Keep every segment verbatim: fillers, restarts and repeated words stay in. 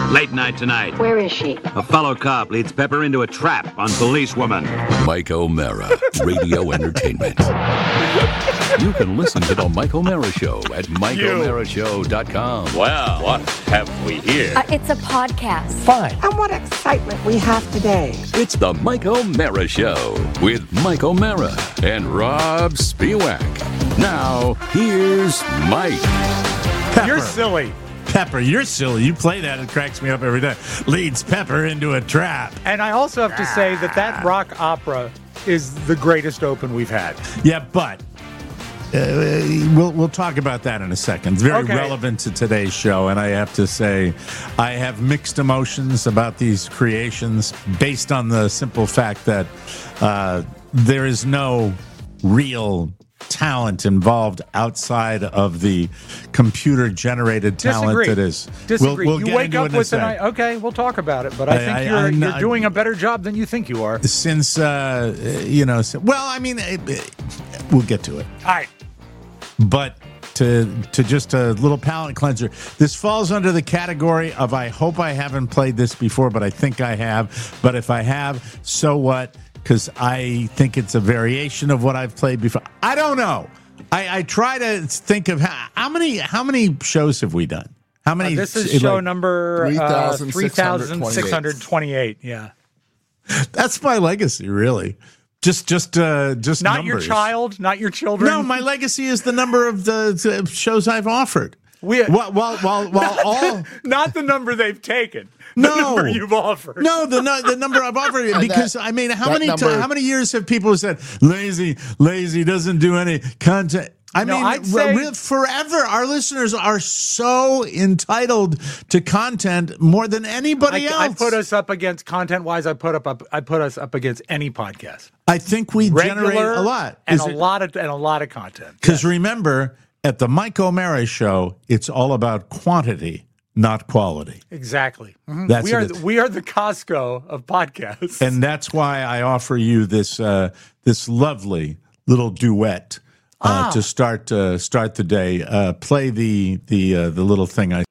Late night tonight. Where is she? A fellow cop leads Pepper into a trap on policewoman. Mike O'Mara, radio entertainment. You can listen to the Mike O'Mara Show at mike o'mara show dot com. Well, what have we here? Uh, it's a podcast. Fine. And what excitement we have today. It's the Mike O'Mara Show with Mike O'Mara and Rob Spiewak. Now, here's Mike. Pepper. You're silly. Pepper, you're silly. You play that, it cracks me up every day. Leads Pepper into a trap. And I also have to say that that rock opera is the greatest open we've had. Yeah, but uh, we'll we'll talk about that in a second. It's very Okay. relevant to today's show, and I have to say I have mixed emotions about these creations based on the simple fact that uh, there is no real talent involved outside of the computer-generated talent Disagree. that is. Disagree. We'll, we'll you get wake into up it in a with an sec. I- okay, we'll talk about it, but I, I- think I- you're I'm you're not- doing a better job than you think you are. Since, uh, you know, so- well, I mean, it, it- we'll get to it. All right. But to to just a little palate cleanser, this falls under the category of I hope I haven't played this before, but I think I have. But if I have, so what? Because I think it's a variation of what I've played before. I don't know. I, I try to think of how, how many how many shows have we done? How many? Uh, this is like, show number uh, three thousand twenty-eight. six hundred twenty-eight. Yeah. That's my legacy, really. Just just uh, just Not numbers. your child, not your children. No, my legacy is the number of the, the shows I've offered. We, while while while, while all not the number they've taken. The No. number you've offered. no the no, the number I've offered because that- I mean how that many number- ti- how many years have people said lazy lazy doesn't do any content. I No, mean, I'd say- re- forever, our listeners are so entitled to content more than anybody I, else. I put us up against content wise. I put up, up I put us up against any podcast. I think we Regular generate a lot. and Is a it- lot of and a lot of content. Because remember, at the Mike O'Mara Show, it's all about quantity, not quality. Exactly. Mhm. That's we are it. the, we are the Costco of podcasts. And that's why I offer you this uh, this lovely little duet uh, Ah. to start uh, start the day. Uh, play the the uh, the little thing I.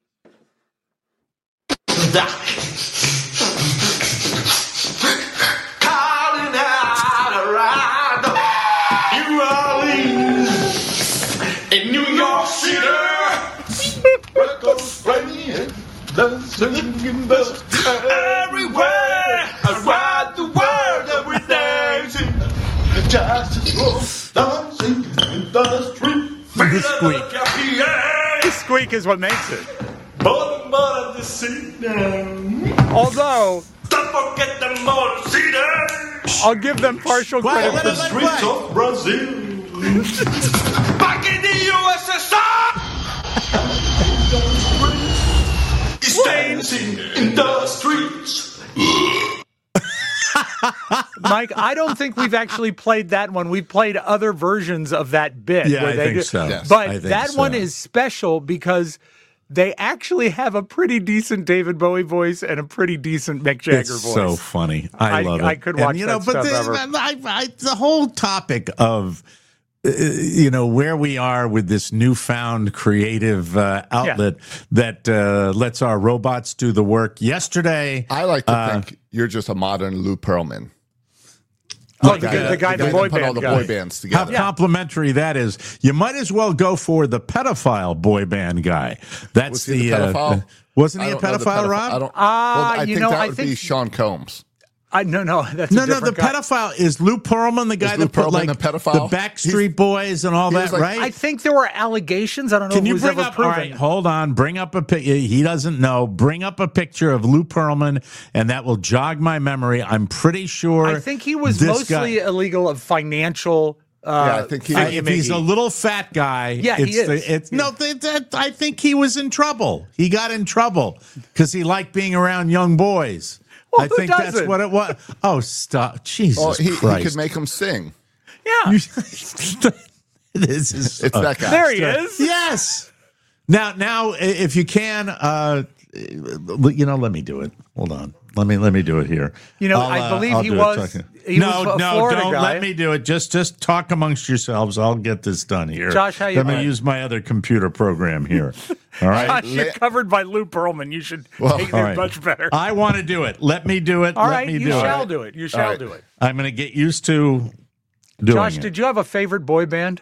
Calling out around New Orleans in New York City. Records playing, dancing in the everywhere around the world. Every dancing, just dancing in the street. The squeak. The squeak is what makes it. Bottom of the sea now. Although Don't forget the motor city. I'll give them partial Quiet, credit. let For, it Streets play. of Brazil. Back in the U S S R. He's dancing in the streets. Mike, I don't think we've actually played that one. We've played other versions of that bit. Yeah, where I they think do- so. Yes, But I think that so. one is special because they actually have a pretty decent David Bowie voice and a pretty decent Mick Jagger It's voice. so funny. I, I- love it. I could watch and, you that know, but stuff the, ever. I, I, the whole topic of uh, you know where we are with this newfound creative uh, outlet that uh, lets our robots do the work. Yesterday, I like to uh, think you're just a modern Lou Pearlman. Oh, the, the, the guy, the, that boy put all band the guy. boy bands how together. complimentary that is. You might as well go for the pedophile boy band guy. That's Was he the the, uh, pedophile? wasn't I he a don't know the pedophile, pedoph- Rob? I don't. Ah, well, I you think know, that I would think- be Sean Combs. I, no, no, that's No, a no, the different guy. pedophile is Lou Pearlman, the guy Lou that put Pearlman like the pedophile? the Backstreet Boys and all he that, was like- right? I think there were allegations. I don't know Can if it you was bring ever up? All proven. right, hold on. Bring up a picture. He doesn't know. Bring up a picture of Lou Pearlman, and that will jog my memory. I'm pretty sure. I think he was this mostly guy- illegal of financial. Uh, Yeah, I think he- I- if he's a little fat guy, Yeah, it's he is. The, it's no. Th- th- I think he was in trouble. He got in trouble because he liked being around young boys. Well, I who think that's doesn't? what it was. Oh, stop! Jesus Oh, he, he Christ! could make him sing. yeah, this is It's that guy. there he is. Yes. Now, now, if you can, uh, you know, let me do it. Hold on. Let me let me do it here. You know, I'll, I uh, believe I'll he do it. was. Talk- He no, was a no, Florida don't guy. let me do it. Just just talk amongst yourselves. I'll get this done here. Josh, how you Let me doing? use my other computer program here. All right. Josh, you're covered by Lou Pearlman. You should Well, take all it right. much better. I want to do it. Let me do it. All let right, me you do shall it. do it. You shall right. do it. I'm going to get used to doing Josh, it. did you have a favorite boy band?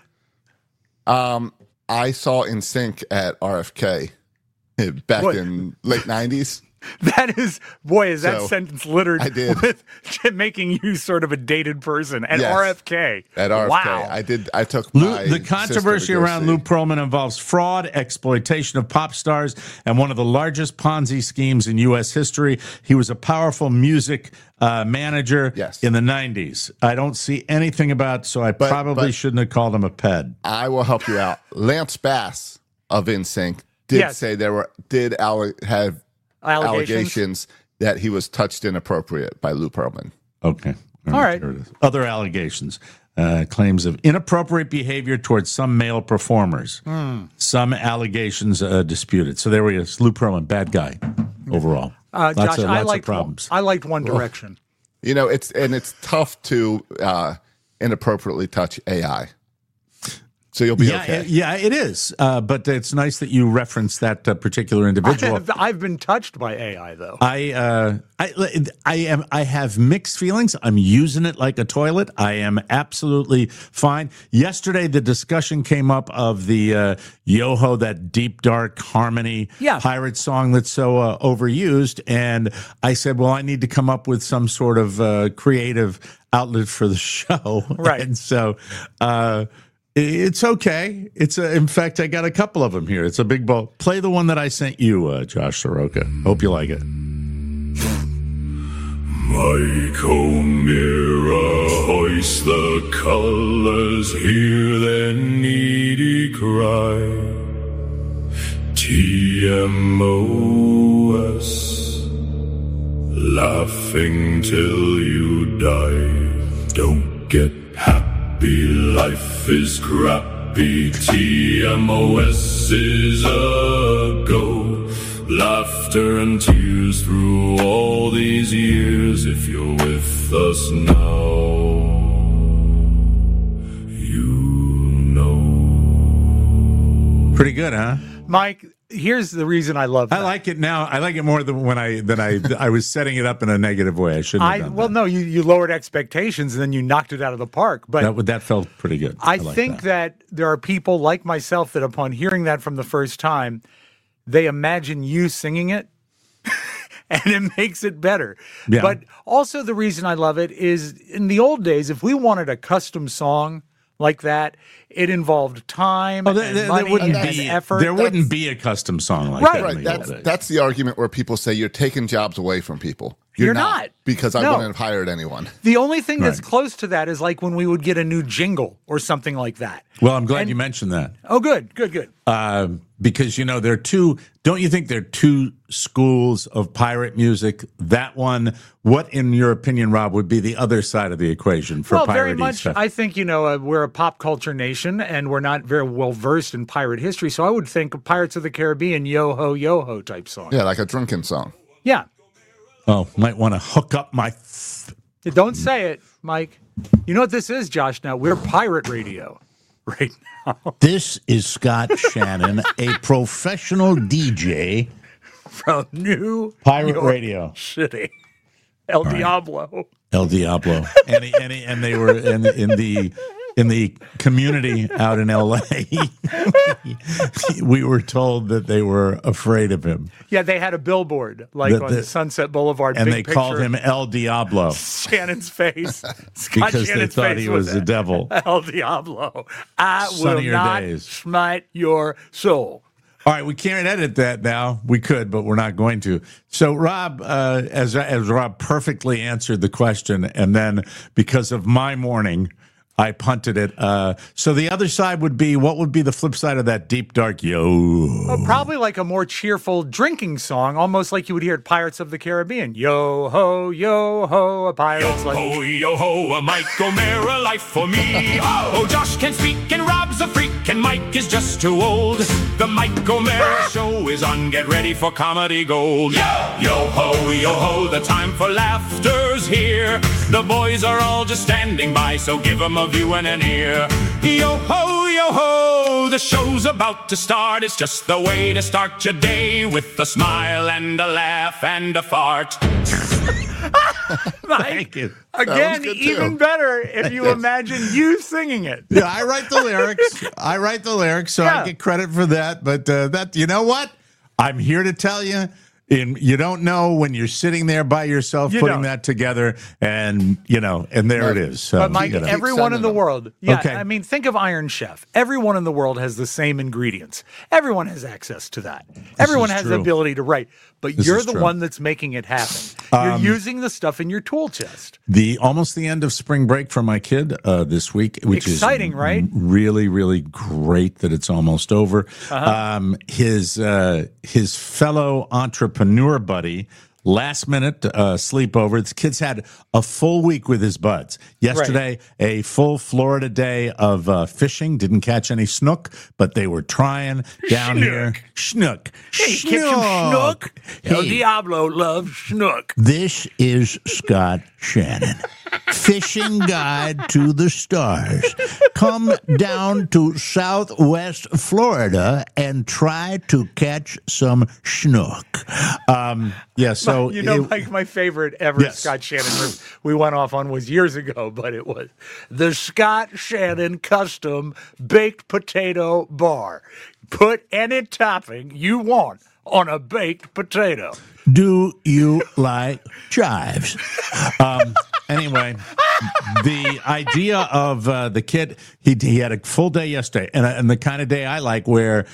Um, I saw N Sync at R F K back What? in late nineties. That is, boy, is that So, sentence littered I did. with making you sort of a dated person at Yes. R F K. At R F K, Wow. I did. I took Lou, my the sister controversy to go around see. Lou Pearlman involves fraud, exploitation of pop stars, and one of the largest Ponzi schemes in U S history. He was a powerful music uh, manager Yes. in the nineties. I don't see anything about, so I But- probably but- shouldn't have called him a ped. I will help you out. Lance Bass of N Sync did Yes. say there were did alle- have Allegations? allegations that he was touched inappropriate by Lou Pearlman. Okay. All right. There it is. Other allegations. Uh, claims of inappropriate behavior towards some male performers. Hmm. Some allegations uh, disputed. So there we go. Lou Pearlman, bad guy overall. Uh, lots Josh, of, I lots liked of problems. I liked One Direction. You know, it's and it's tough to uh, inappropriately touch A I. So you'll be yeah, okay. it- yeah, it is. Uh, but it's nice that you referenced that uh, particular individual. I've, I've been touched by A I though. I, uh, I, I am. I have mixed feelings. I'm using it like a toilet. I am absolutely fine. Yesterday, the discussion came up of the uh, Yoho, that deep dark harmony Yeah. pirate song that's so uh, overused, and I said, well, I need to come up with some sort of uh, creative outlet for the show, Right. And so. Uh, It's okay. It's a, in fact, I got a couple of them here. It's a big bowl. Play the one that I sent you, uh, Josh Soroka. Hope you like it. Mike O'Meara hoist the colors, hear their needy cry. T M O S, laughing till you die. Don't get happy. Life is crappy. T M O S is a go. Laughter and tears through all these years. If you're with us now, you know. Pretty good, huh? Mike, here's the reason I love that. I like it now. I like it more than when I than I I was setting it up in a negative way. I shouldn't have I done well, that. no, you, you lowered expectations and then you knocked it out of the park. But That would- that felt pretty good. I, like think that. there are people like myself that upon hearing that from the first time, they imagine you singing it and it makes it better. Yeah. But also the reason I love it is in the old days, if we wanted a custom song like that, it involved time Oh, there, and there- money there wouldn't and be effort. there wouldn't be a custom song like Right. that. in Right. the That's old days. that's the argument where people say you're taking jobs away from people. You're not. Because I No. wouldn't have hired anyone. The only thing that's Right. close to that is like when we would get a new jingle or something like that. Well, I'm glad And- you mentioned that. Oh, good, good, good. Um, because you know there are two. Don't you think there are two schools of pirate music? That one. What, in your opinion, Rob, would be the other side of the equation for well, pirate very much. stuff? I think you know uh, we're a pop culture nation, and we're not very well versed in pirate history. So I would think of Pirates of the Caribbean, yo ho, yo ho type song. Yeah, like a drunken song. Yeah. oh, might want to hook up my. F- Don't say it, Mike. You know what this is, Josh? Now we're pirate radio right now this is Scott Shannon, a professional D J. from New Pirate York Radio. City. El Diablo. El Diablo, and he, and, he, and they were in, in the in the community out in L A. We were told that they were afraid of him, Yeah, they had a billboard like The- on the- Sunset Boulevard, and big they picture, called him El Diablo Shannon's face. Scott because they Shannon's thought face he was the it. devil. El Diablo. I will Sunnier not days. smite your soul. All right, we can't edit that now. We could, but we're not going to. So, Rob, uh, as as Rob perfectly answered the question, and then because of my morning, I punted it. Uh, so the other side would be, what would be the flip side of that deep dark yo? Oh, probably like a more cheerful drinking song, almost like you would hear at Pirates of the Caribbean. Yo ho, yo ho, a pirate's like. Yo ho, yo ho, a Mike O'Meara life for me. Oh, Josh can speak and Rob's a freak. Mike, and Mike is just too old. The Mike O'Mara Show is on. Get ready for comedy gold. Yo, yo ho, yo ho, the time for laughter's here. The boys are all just standing by, so give them a view and an ear. Yo ho, yo ho, the show's about to start. It's just the way to start your day, with a smile and a laugh and a fart. Mike, again, even better if you imagine you singing it. Yeah, I write the lyrics. I write the lyrics, so Yeah. I get credit for that. But uh, that, you know what? I'm here to tell you. In, you don't know when you're sitting there by yourself You putting don't. that together, and you know, and there it is. So, But Mike, you know. everyone in the world, yeah, Okay. I mean, think of Iron Chef. Everyone in the world has the same ingredients. Everyone has access to that. Everyone is has the true. ability to write. But This you're is the true. one that's making it happen. You're Um, using the stuff in your tool chest. The almost the end of spring break for my kid uh, this week, which Exciting, is right? really, really great that it's almost over. Uh-huh. Um, his uh, his fellow entrepreneur buddy. Last minute uh, sleepover. The kids had a full week with his buds. Yesterday, a full Florida day of uh, fishing. Didn't catch any snook, but they were trying down here. Schnook. Hey, catch some schnook. El Hey. Diablo loves schnook. This is Scott Shannon. Fishing Guide to the Stars. Come down to Southwest Florida and try to catch some schnook. Um, yeah, so you know, it- like my favorite ever Yes. Scott Shannon riff we went off on was years ago, but it was the Scott Shannon custom baked potato bar. Put any topping you want on a baked potato. do you like chives? Um, anyway, the idea of uh, the kid, he he had a full day yesterday, and, and the kind of day I like where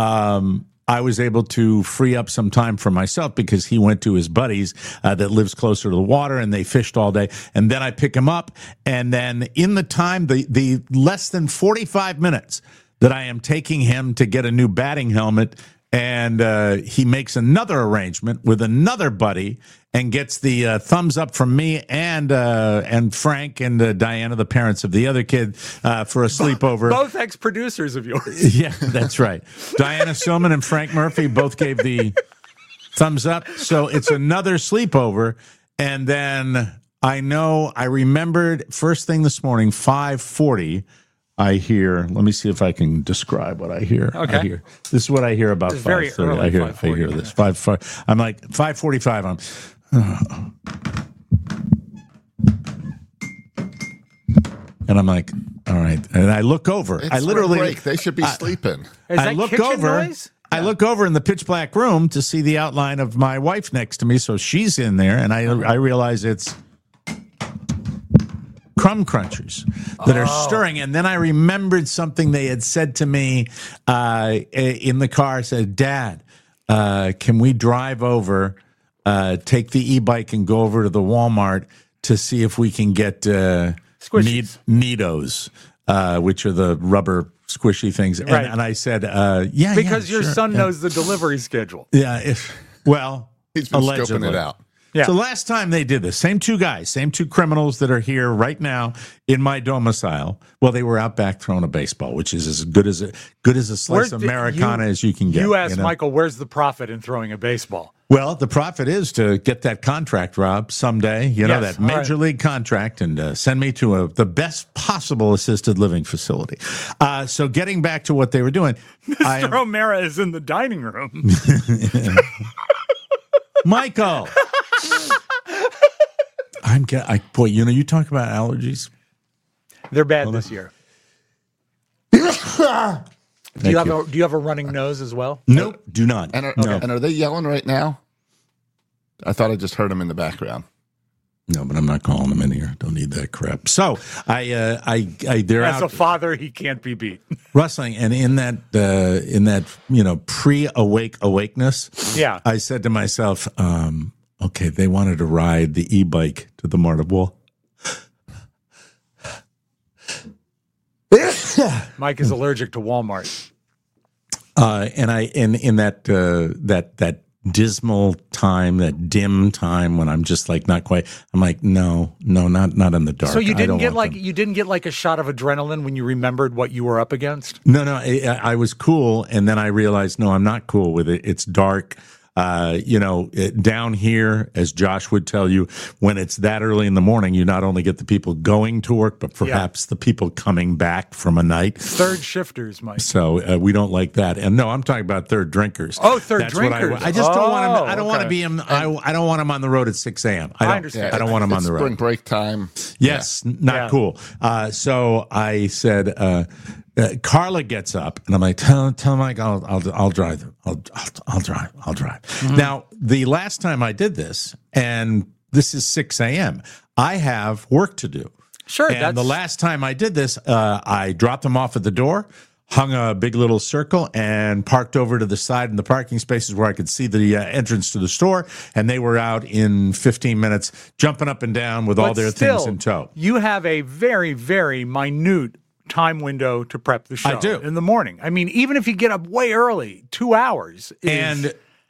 um, I was able to free up some time for myself because he went to his buddies uh, that lives closer to the water, and they fished all day. And then I pick him up, and then in the time, the the less than forty-five minutes that I am taking him to get a new batting helmet. And uh, he makes another arrangement with another buddy and gets the uh, thumbs up from me and uh, and Frank and uh, Diana, the parents of the other kid, uh, for a sleepover. Both ex-producers of yours. Yeah, that's right. Diana Silman and Frank Murphy both gave the thumbs up. So it's another sleepover. And then I know I remembered first thing this morning, five forty. I hear. Let me see if I can describe what I hear. Okay. I hear. This is what I hear about It's very five thirty. early, I hear. I five forty, hear this. Five. five I'm like five forty-five. I'm. And I'm like, all right. And I look over. It's I literally. spring break. They should be I- sleeping. Is I that look kitchen over. noise? I look over in the pitch black room to see the outline of my wife next to me. So she's in there, and I I realize it's crumb crunchers that are stirring. And then I remembered something they had said to me uh, in the car. I said, Dad, uh, can we drive over, uh, take the e-bike and go over to the Walmart to see if we can get uh, Squishies. Need- Neatos, uh, which are the rubber squishy things. And, Right. and I said, uh, yeah, Because yeah, your sure, son yeah. knows the delivery schedule. Yeah, if, well, He's been allegedly. scoping it out. Yeah. So last time they did this, same two guys, same two criminals that are here right now in my domicile. Well, they were out back throwing a baseball, which is as good as a good as a slice Where's of the- Americana you- as you can get. You asked know? Michael, where's the profit in throwing a baseball? Well, the profit is to get that contract, Rob, someday. You know, Yes, that all major right. league contract, and uh, send me to a, the best possible assisted living facility. Uh, so, getting back to what they were doing, I Mister O'Mara is in the dining room. Michael. I'm get, I, boy, you know, you talk about allergies. They're bad this year. do you have you. a Do you have a running nose as well? Nope, do not. And are, no. and are they yelling right now? I thought I just heard them in the background. No, but I'm not calling them in here. Don't need that crap. So I, uh, I, I, they're As out a father, he can't be beat. wrestling, and in that, uh, in that, you know, pre-awake awakeness, Yeah. I said to myself, um, okay, they wanted to ride the e-bike to the Mart of Wall. Mike is allergic to Walmart. Uh, and I, in in that, uh, that that dismal time, that dim time when I'm just like not quite. I'm like, no, no, not not in the dark. So you I didn't don't get want like them. you didn't get like a shot of adrenaline when you remembered what you were up against? No, no, I, I was cool, and then I realized, no, I'm not cool with it. It's dark. Uh, you know, it, down here, as Josh would tell you, when it's that early in the morning, you not only get the people going to work, but perhaps yeah. the people coming back from a night. Third shifters, Mike. So uh, we don't like that. And no, I'm talking about third drinkers. Oh, third That's drinkers. What I, I just oh, don't want them. I don't okay. want to be him. I, I don't want them on the road at six a.m. I, don't, I understand. I don't want them on It's the road. Spring break time. Yes, Yeah. not Yeah. cool. Uh, so I said, uh, uh, Carla gets up, and I'm like, tell, tell Mike, I'll, I'll, I'll drive. I'll, I'll, I'll drive. I'll drive. Mm-hmm. Now, the last time I did this, and this is six a.m., I have work to do. Sure. And that's... the last time I did this, uh, I dropped them off at the door, hung a big little circle, and parked over to the side in the parking spaces where I could see the uh, entrance to the store. And they were out in fifteen minutes, jumping up and down with but all their still, things in tow. You have a very, very minute time window to prep the show. I do. In the morning. I mean, even if you get up way early, two hours. Is... And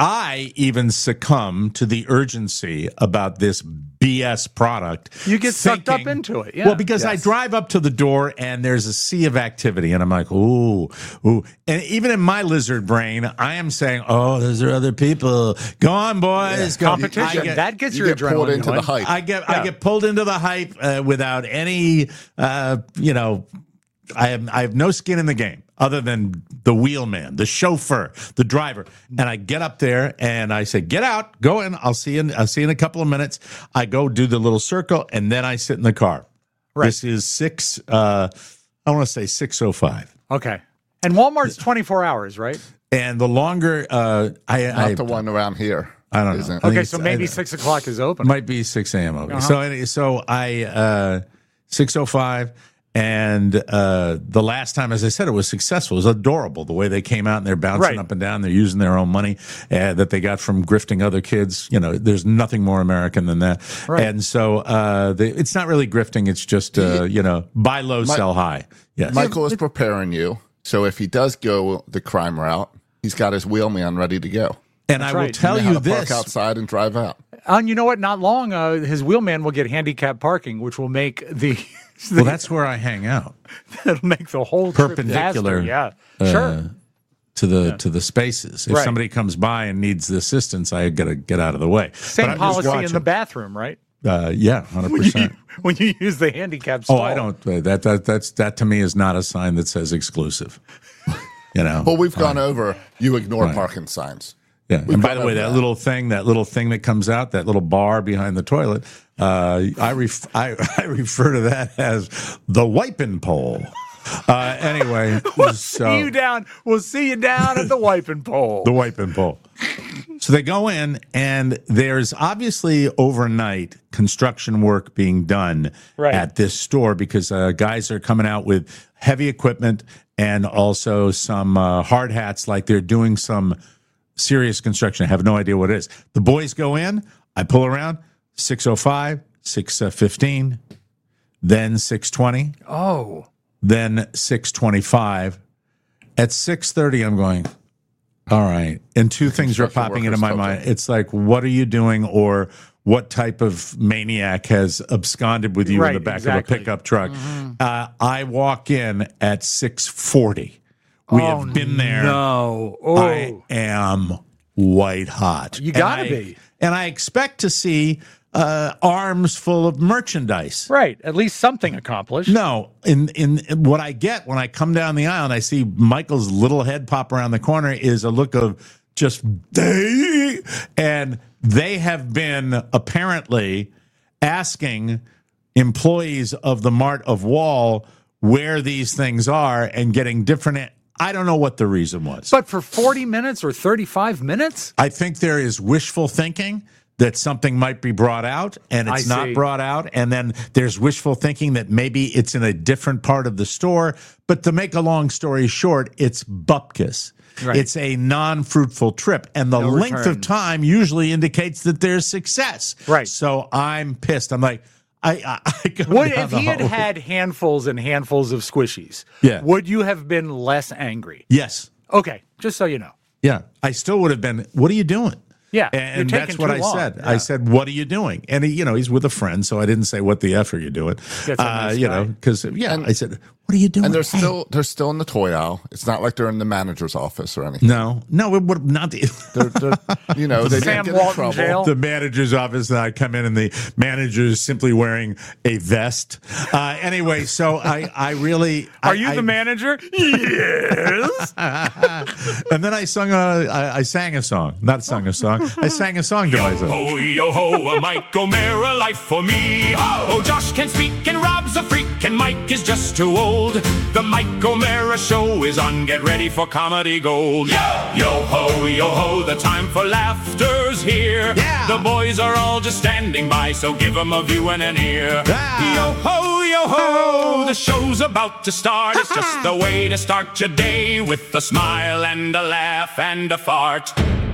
I even succumb to the urgency about this B S product. You get sucked thinking, up into it. Yeah. Well, because yes. I drive up to the door and there's a sea of activity, and I'm like, ooh, ooh. And even in my lizard brain, I am saying, oh, those are other people. Go on, boys. Yeah. Go. Competition. I get, that gets You your get adrenaline pulled into going. the hype. I get, Yeah. I get pulled into the hype uh, without any, uh, you know, I have, I have no skin in the game other than the wheelman, the chauffeur, the driver. And I get up there and I say, get out, go in. I'll see you in, I'll see you in a couple of minutes. I go do the little circle and then I sit in the car. Right. This is six, uh, I want to say six oh five. Okay. And Walmart's twenty-four hours, right? And the longer, uh, I, Not I, the one around here. I don't know. Isn't. I think Okay, it's- so maybe I- six o'clock is open. Might be six a.m. Okay. Uh-huh. So, anyway, so I, uh, six oh five. And uh, the last time, as I said, it was successful. It was adorable the way they came out and they're bouncing Right. up and down. They're using their own money uh, that they got from grifting other kids. You know, there's nothing more American than that. Right. And so uh, they, it's not really grifting. It's just, uh, you know, buy low, My- sell high. Yes. Michael is preparing you. So if he does go the crime route, he's got his wheelman ready to go. and That's I will right. tell You know how you to park this. outside and drive out. And you know what? Not long, uh, his wheelman will get handicap parking, which will make the Well, that's where I hang out. that'll make the whole trip Perpendicular, faster. Yeah, sure. Uh, to the to the spaces. If Right. somebody comes by and needs the assistance, I got to get out of the way. Same But I'm just policy in watching. the bathroom, right? Uh, yeah, hundred When you, percent. when you use the handicap stall. Oh, I don't. Uh, that that that's that to me is not a sign that says exclusive. You know. Well, we've gone over, you ignore Right. parking signs. Yeah. we've And by gone the way, over that that. little thing, that little thing that comes out, that little bar behind the toilet, uh, I ref- I, I refer to that as the wiping pole. Uh, anyway, We'll so see you down. We'll see you down at the wiping pole. the wiping pole. So they go in, and there's obviously overnight construction work being done Right. at this store because uh, guys are coming out with heavy equipment and also some uh, hard hats, like they're doing some serious construction. I have no idea what it is. The boys go in, I pull around, six oh five, six fifteen, then six twenty, Oh, then six twenty-five. At six thirty, I'm going, all right. And two things are Construction popping into workers my told mind. you. It's like, what are you doing? Or what type of maniac has absconded with you in Right, the back exactly. of a pickup truck? Uh, I walk in at six forty. We Oh, have been there. no. Oh. I am white hot. You gotta And I- be. And I expect to see uh, arms full of merchandise. right. At least something accomplished. No, in, in in what I get when I come down the aisle and I see Michael's little head pop around the corner is a look of just they, and they have been apparently asking employees of the Mart of Wall where these things are and getting different. I don't know what the reason was. But for forty minutes or thirty-five minutes? I think there is wishful thinking that something might be brought out and it's I not see. brought out. And then there's wishful thinking that maybe it's in a different part of the store. But to make a long story short, it's bupkis. Right. It's a non-fruitful trip. And the No length return. of time usually indicates that there's success. Right. So I'm pissed. I'm like, I, I, I go What down if the he had hallway. had handfuls and handfuls of squishies? Yeah. Would you have been less angry? Yes. Okay, just so you know. Yeah. I still would have been, what are you doing? Yeah, and you're taking that's what too I long. said. Yeah. I said, "What are you doing?" And he, you know, he's with a friend, so I didn't say, "What the f are you doing?" That's a Uh, nice you guy. know, because yeah, And- I said, "What are you doing?" And they're Hey. still they're still in the toy aisle. It's not like they're in the manager's office or anything. no, no, it would not. The, They're, they're, you know, they Sam didn't get in Walton trouble. jail. the manager's office, and I come in, and the manager is simply wearing a vest. Uh, anyway, so I, I really Are I, you I, the manager? Yes. And then I sung a, I, I sang a song, not sung a song. I sang a song to myself. Ho, yo ho, a Mike O'Mara life for me. Oh, Josh can speak and Rob's a freak and Mike is just too old. The Mike O'Mara show is on. Get ready for comedy gold. Yo, yo ho, yo ho, the time for laughter's here. Yeah. The boys are all just standing by, so give them a view and an ear. Ah. Yo ho, yo ho, the show's about to start. It's just the way to start your day with a smile and a laugh and a fart.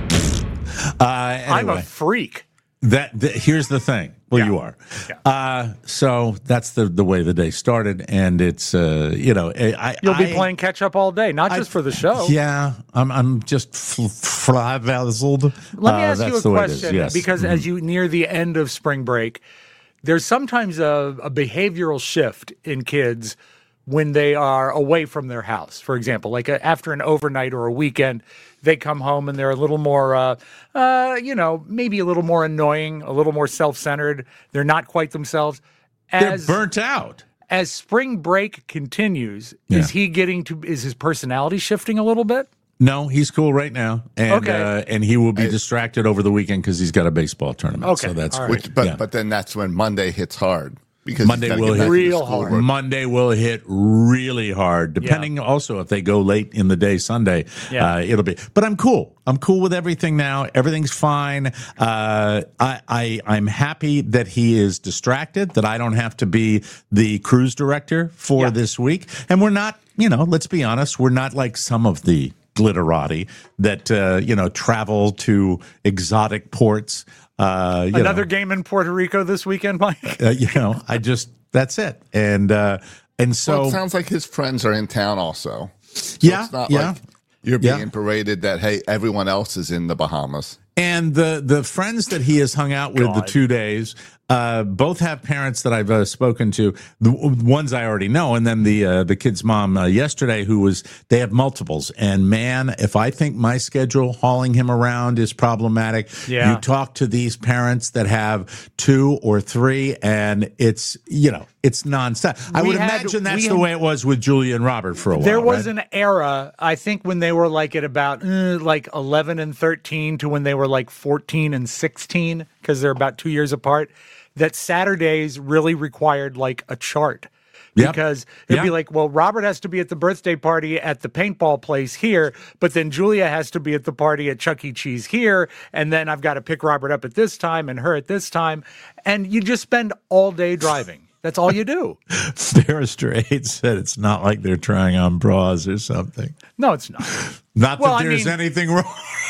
Uh, I'm anyway, a freak. that, that here's the thing. Well, Yeah. you are. Yeah. Uh, so that's the the way the day started, and it's uh, you know, I You'll be I- playing catch up all day, not I- just for the show. Yeah, I'm I'm just fl- frazzled. Let me Uh, ask you that's a the way it is, question, yes. because as you near the end of spring break, there's sometimes a, a behavioral shift in kids when they are away from their house. For example, like a, after an overnight or a weekend, they come home and they're a little more, uh, uh, you know, maybe a little more annoying, a little more self-centered. They're not quite themselves. They're As burnt out. as spring break continues, Yeah. is he getting to? Is his personality shifting a little bit? No, he's cool right now, and Okay. uh, and he will be distracted over the weekend because he's got a baseball tournament. Okay, So that's all great. Which, but Yeah. but then that's when Monday hits hard because Monday he's gotta will get back hit to the real schoolwork. hard. Monday will hit really hard, depending also if they go late in the day Sunday. Yeah. Uh, it'll be, but I'm cool. I'm cool with everything now. Everything's fine. Uh, I, I I'm happy that he is distracted. That I don't have to be the cruise director for Yeah. this week. And we're not, you know, let's be honest, we're not like some of the glitterati that uh, you know travel to exotic ports. Uh, you Another know. game in Puerto Rico this weekend, Mike? Uh, you know, I just that's it, and uh, and so Well, it sounds like his friends are in town also. So yeah, it's not yeah. like you're Yeah. being paraded that hey, everyone else is in the Bahamas. And the the friends that he has hung out with the God. two days, uh, both have parents that I've uh, spoken to. The w- ones I already know, and then the uh, the kid's mom uh, yesterday, who was they have multiples. And man, if I think my schedule hauling him around is problematic, Yeah. you talk to these parents that have two or three, and it's you know it's nonstop. I We would had- imagine that's we the had- way it was with Julia and Robert for a while. There was right? an era, I think, when they were like at about uh, like eleven and thirteen to when they were like fourteen and sixteen, because they're about two years apart, that Saturdays really required like a chart. Yep. Because it'd Yeah. be like, well, Robert has to be at the birthday party at the paintball place here, but then Julia has to be at the party at Chuck E. Cheese here, and then I've got to pick Robert up at this time and her at this time. And you just spend all day driving. That's all you do. Barrister eight said it's not like they're trying on bras or something. No, it's not. Not Well, that I there's mean- anything wrong.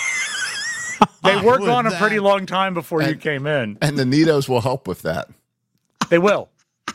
They were with gone a that. pretty long time before you came in. And the Nitos will help with that. They will.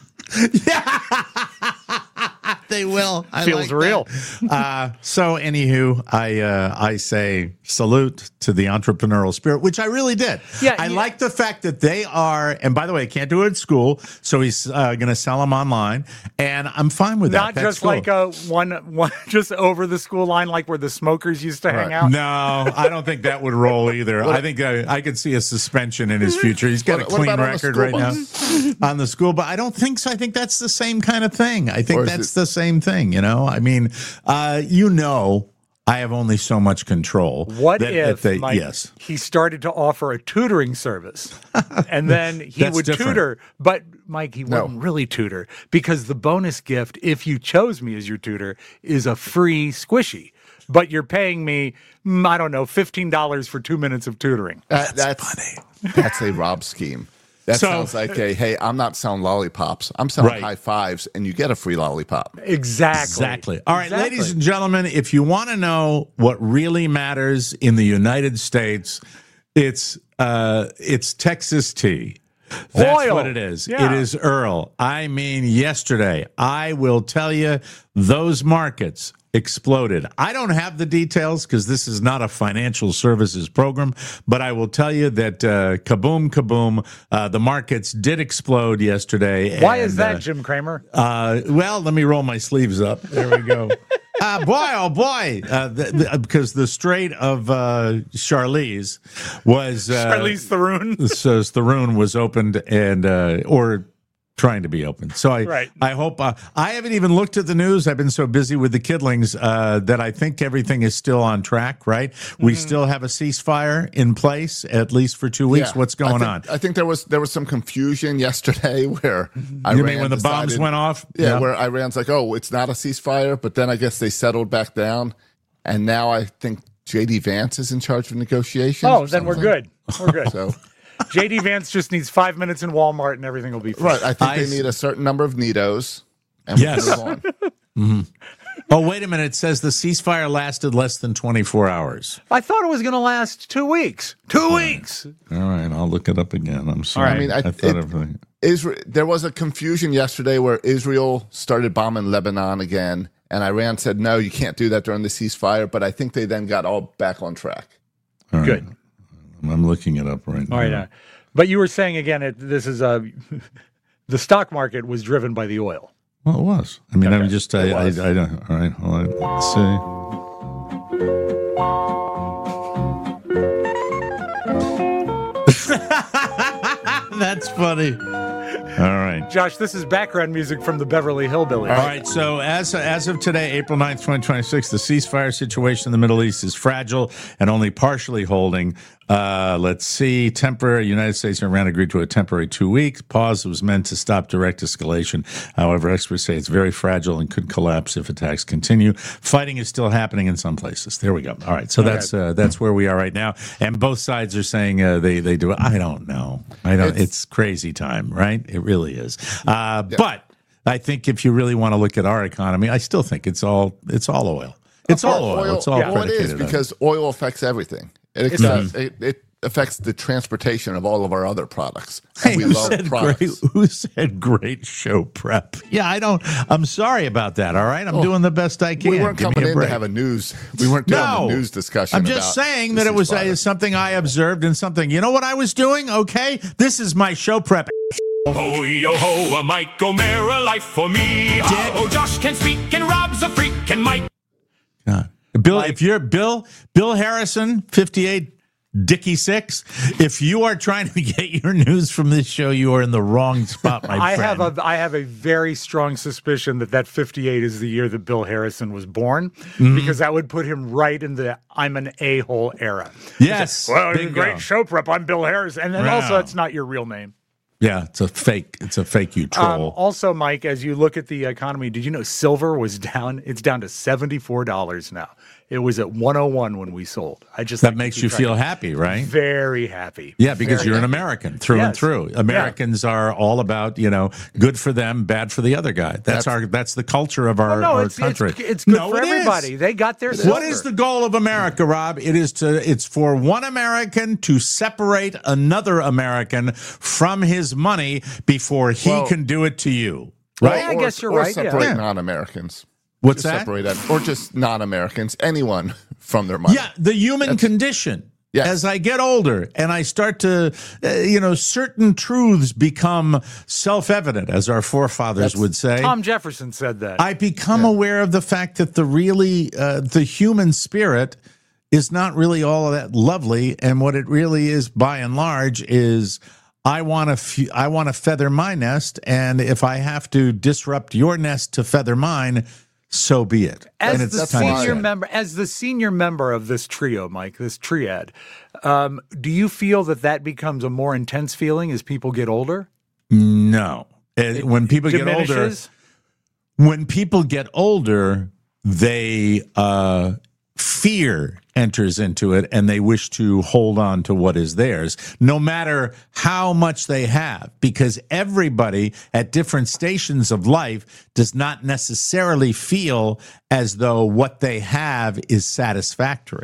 They will. I Feels like real. that. Uh, so, anywho, I uh, I say salute to the entrepreneurial spirit, which I really did. Yeah, I yeah. like the fact that they are. And by the way, can't do it at school, so he's uh, going to sell them online, and I'm fine with that. Not That's just cool. like a one, one, just over the school line, like where the smokers used to hang out. No, I don't think that would roll either. I think uh, I could see a suspension in his future. He's got What- a what clean about on the record school right now on the school, but I don't think so. I think that's the same kind of thing. I think Or is that's it- the same thing. You know, I mean, uh, you know, I have only so much control. What that- if that they, Mike, yes, he started to offer a tutoring service, and then he That's would different. tutor, but Mike, he No. wouldn't really tutor because the bonus gift, if you chose me as your tutor, is a free squishy. But you're paying me, mm, I don't know, fifteen dollars for two minutes of tutoring. That, that's that's a Rob scheme. That So- sounds like a hey, I'm not selling lollipops. I'm selling Right. high fives, and you get a free lollipop. Exactly. exactly. All right, Exactly. ladies and gentlemen, if you want to know what really matters in the United States, it's uh, it's Texas tea. That's Oil. what it is. Yeah. It is Earl. I mean, yesterday, I will tell you, those markets exploded. I don't have the details because this is not a financial services program, but I will tell you that uh, kaboom, kaboom, uh, the markets did explode yesterday. Why and, is that, uh, Jim Cramer? Uh, well, let me roll my sleeves up. There we go. Uh, boy, oh boy, uh, the, the, because the Strait of uh, Charlize was uh, Charlize Theron. so Theron was opened and uh, or trying to be opened. So I, Right. I hope uh, I haven't even looked at the news. I've been so busy with the kidlings uh, that I think everything is still on track. Right, we Mm-hmm. still have a ceasefire in place at least for two weeks. Yeah. What's going I on? think, I think there was there was some confusion yesterday where Iran You mean when the bombs decided- went off? Yeah, Yeah. where Iran's like, oh, it's not a ceasefire, but then I guess they settled back down, and now I think J D Vance is in charge of negotiations. Oh, or then we're something. good. We're good. So J D Vance just needs five minutes in Walmart and everything will be fine. right, I think I they s- need a certain number of NITOs, and we Yes. can move on. Oh, wait a minute. It says the ceasefire lasted less than twenty-four hours. I thought it was going to last two weeks. Two weeks. All right, I'll look it up again. I'm sorry. I mean, I, I thought it- everything. Israel, there was a confusion yesterday where Israel started bombing Lebanon again, and Iran said, no, you can't do that during the ceasefire, but I think they then got all back on track. All right. Good. I'm looking it up right now. All right. Uh, but you were saying again, it, this is uh, the stock market was driven by the oil. Well, it was. I mean, I'm Okay. just. I, It I, was. I don't. All right. Hold on. Let's see. That's funny. All right. Josh, this is background music from the Beverly Hillbillies. All right. So as as of today, April ninth, twenty twenty-six, the ceasefire situation in the Middle East is fragile and only partially holding. Uh, let's see. Temporary United States and Iran agreed to a temporary two week pause that was meant to stop direct escalation. However, experts say it's very fragile and could collapse if attacks continue. Fighting is still happening in some places. There we go. All right. So Okay. that's uh, that's where we are right now. And both sides are saying uh, they they do it. I don't know. I don't. It's, it's crazy time, right? It really is. Uh, But I think if you really want to look at our economy, I still think it's all it's all oil. It's all oil. It's all yeah, well, it is predicated on- because oil affects everything. It, It affects, does. it, it affects the transportation of all of our other products. Hey, we who love said products. great? Who said great show prep? Yeah, I don't. I'm sorry about that. All right, I'm doing the best I can. We weren't Give me coming a in to break. have a news. We weren't doing No, a news discussion. I'm just about saying the that it was uh, ceasefire. something I observed and something. You know what I was doing? Okay, this is my show prep. Oh, yo ho, a Mike O'Mara life for me. Oh, Josh can speak and Rob's a freak and Mike. God. Bill, if you're Bill, Bill Harrison, fifty-eight, Dickie six, if you are trying to get your news from this show, you are in the wrong spot, my I friend. have a I have a very strong suspicion that that fifty-eight is the year that Bill Harrison was born, Mm-hmm. because that would put him right in the I'm an a-hole era. Yes, Well, bingo. great show prep. I'm Bill Harrison, and then Wow. also it's not your real name. Yeah, it's a fake. It's a fake you Um, troll. also, Mike, as you look at the economy, did you know silver was down? It's down to seventy-four dollars now. It was at one oh one when we sold. I just that like to makes keep you track. feel happy, right? Very happy. Yeah, because Very you're an happy. American through and Yes. through. Americans are all about, you know, good for them, bad for the other guy. That's, That's- our that's the culture of our, Well, no, our it's, country. it's it's good No, for it is. everybody. They got their What silver. is the goal of America, Rob? It is to it's for one American to separate another American from his money before he Well- can do it to you. Or- Right? I or- guess you're or right, yeah. Separate Yeah. non-Americans. What's Just that? Separate that, or just non-Americans. Anyone from their money. Yeah, the human condition. Yes. As I get older and I start to, uh, you know, certain truths become self-evident, as our forefathers would say. Tom Jefferson said that. I become aware of the fact that the really, uh, the human spirit is not really all that lovely, and what it really is, by and large, is I want to, f- I want to feather my nest, and if I have to disrupt your nest to feather mine, so be it. As And it's the time to senior say. member, as the senior member of this trio, Mike, this triad, um, do you feel that that becomes a more intense feeling as people get older? No, Uh, when people get older. Diminishes? When people get older, they uh, fear enters into it, and they wish to hold on to what is theirs, no matter how much they have, because everybody at different stations of life does not necessarily feel as though what they have is satisfactory.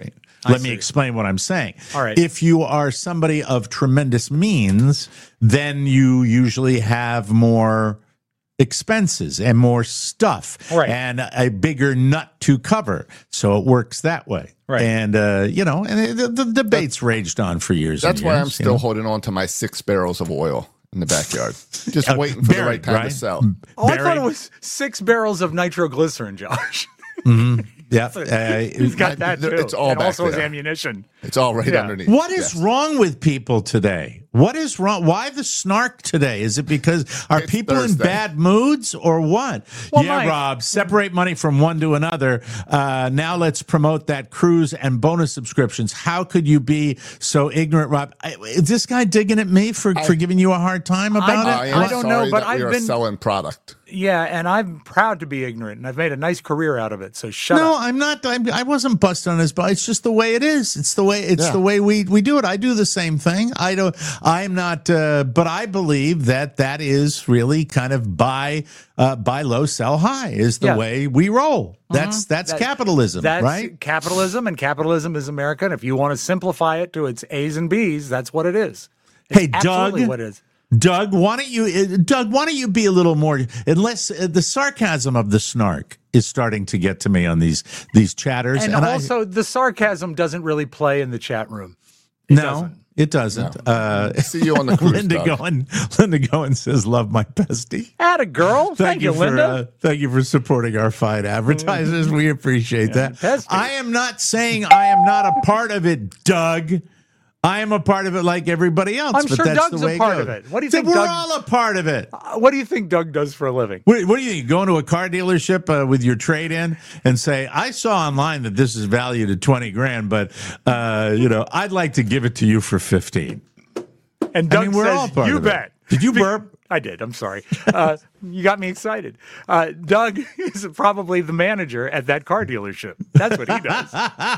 Let me explain what I'm saying. All right. If you are somebody of tremendous means, then you usually have more expenses and more stuff Right. and a bigger nut to cover. So it works that way. Right. And, uh, you know, and the, the debate's raged on for years. That's and why years, I'm you still know? holding on to my six barrels of oil in the backyard, just Uh, waiting for the buried, right time right? to sell. Oh, I thought Buried. it was six barrels of nitroglycerin, Josh. Yeah. Uh, He's got that too. It's all and back also his there. ammunition. It's all right Yeah. underneath. What is Yes. wrong with people today? What is wrong? Why the snark today? Is it because are It's people in Thursday. bad moods or what? Well, yeah, Mike- Rob, separate money from one to another. Uh, now let's promote that cruise and bonus subscriptions. How could you be so ignorant, Rob? I, is this guy digging at me for, for giving you a hard time about I- it? I am I don't know, sorry but that we I've are been- selling product. Yeah, and I'm proud to be ignorant, and I've made a nice career out of it. So shut No, up. I'm not. I'm, I wasn't busted on his butt. It's just the way it is. It's the way. It's Yeah. the way we we do it. I do the same thing. I don't. I'm not. Uh, but I believe that that is really kind of buy uh, buy low, sell high is the Yeah. way we roll. That's that's That- capitalism, That's right? capitalism, and capitalism is American. If you want to simplify it to its A's and B's, that's what it is. It's Hey, absolutely Doug. what it is. Doug, why don't you, uh, Doug? Why don't you be a little more? Unless uh, the sarcasm of the snark is starting to get to me on these these chatters, And, I- also, the sarcasm doesn't really play in the chat room. It no, doesn't. it doesn't. Uh, See you on the cruise. Linda Doug. going, Linda going says, "Love my bestie." Atta girl. Thank, Thank, you, for Linda. uh, thank you for supporting our fine advertisers. We appreciate that. Pesky. I am not saying I am not a part of it, Doug. I am a part of it like everybody else. I'm but sure that's Doug's the way a part goes. of it. What do you So think We're Doug- all a part of it. Uh, what do you think Doug does for a living? What, what do you think? Going to a car dealership uh, with your trade-in and say, "I saw online that this is valued at twenty grand, but uh, you know, I'd like to give it to you for fifteen." And Doug I mean, we're says, all part you of it. bet. Did you burp? I did. I'm sorry. Uh, you got me excited. Uh, Doug is probably the manager at that car dealership. That's what he does.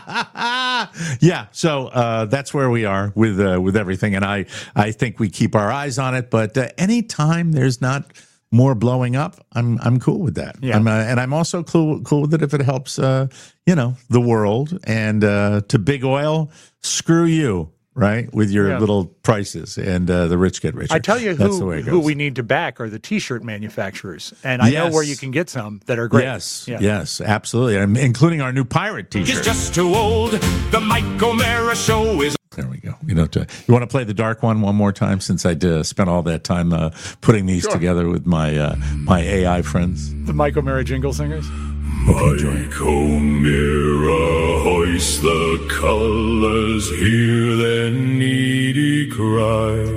Yeah, so uh, that's where we are with uh, with everything, and I I think we keep our eyes on it. But uh, anytime there's not more blowing up, I'm I'm cool with that. Yeah. I'm, uh, and I'm also cool cool with it if it helps uh, you know the world. And uh, to big oil, screw you. Right, with your Yeah. little prices, and uh, the rich get richer. I tell you That's the who, way it who goes. we need to back are the T-shirt manufacturers, and I know Yes. where you can get some that are great. Yes, Yeah. yes, absolutely, and including our new pirate He's T-shirt. just too old. The Mike O'Mara Show is There we go. You know, to, you want to play the dark one one more time since I did, spent all that time uh, putting these together with my uh, my A I friends. The Mike O'Mara jingle singers. Mike O'Meara, hoist the colors, hear their needy cry.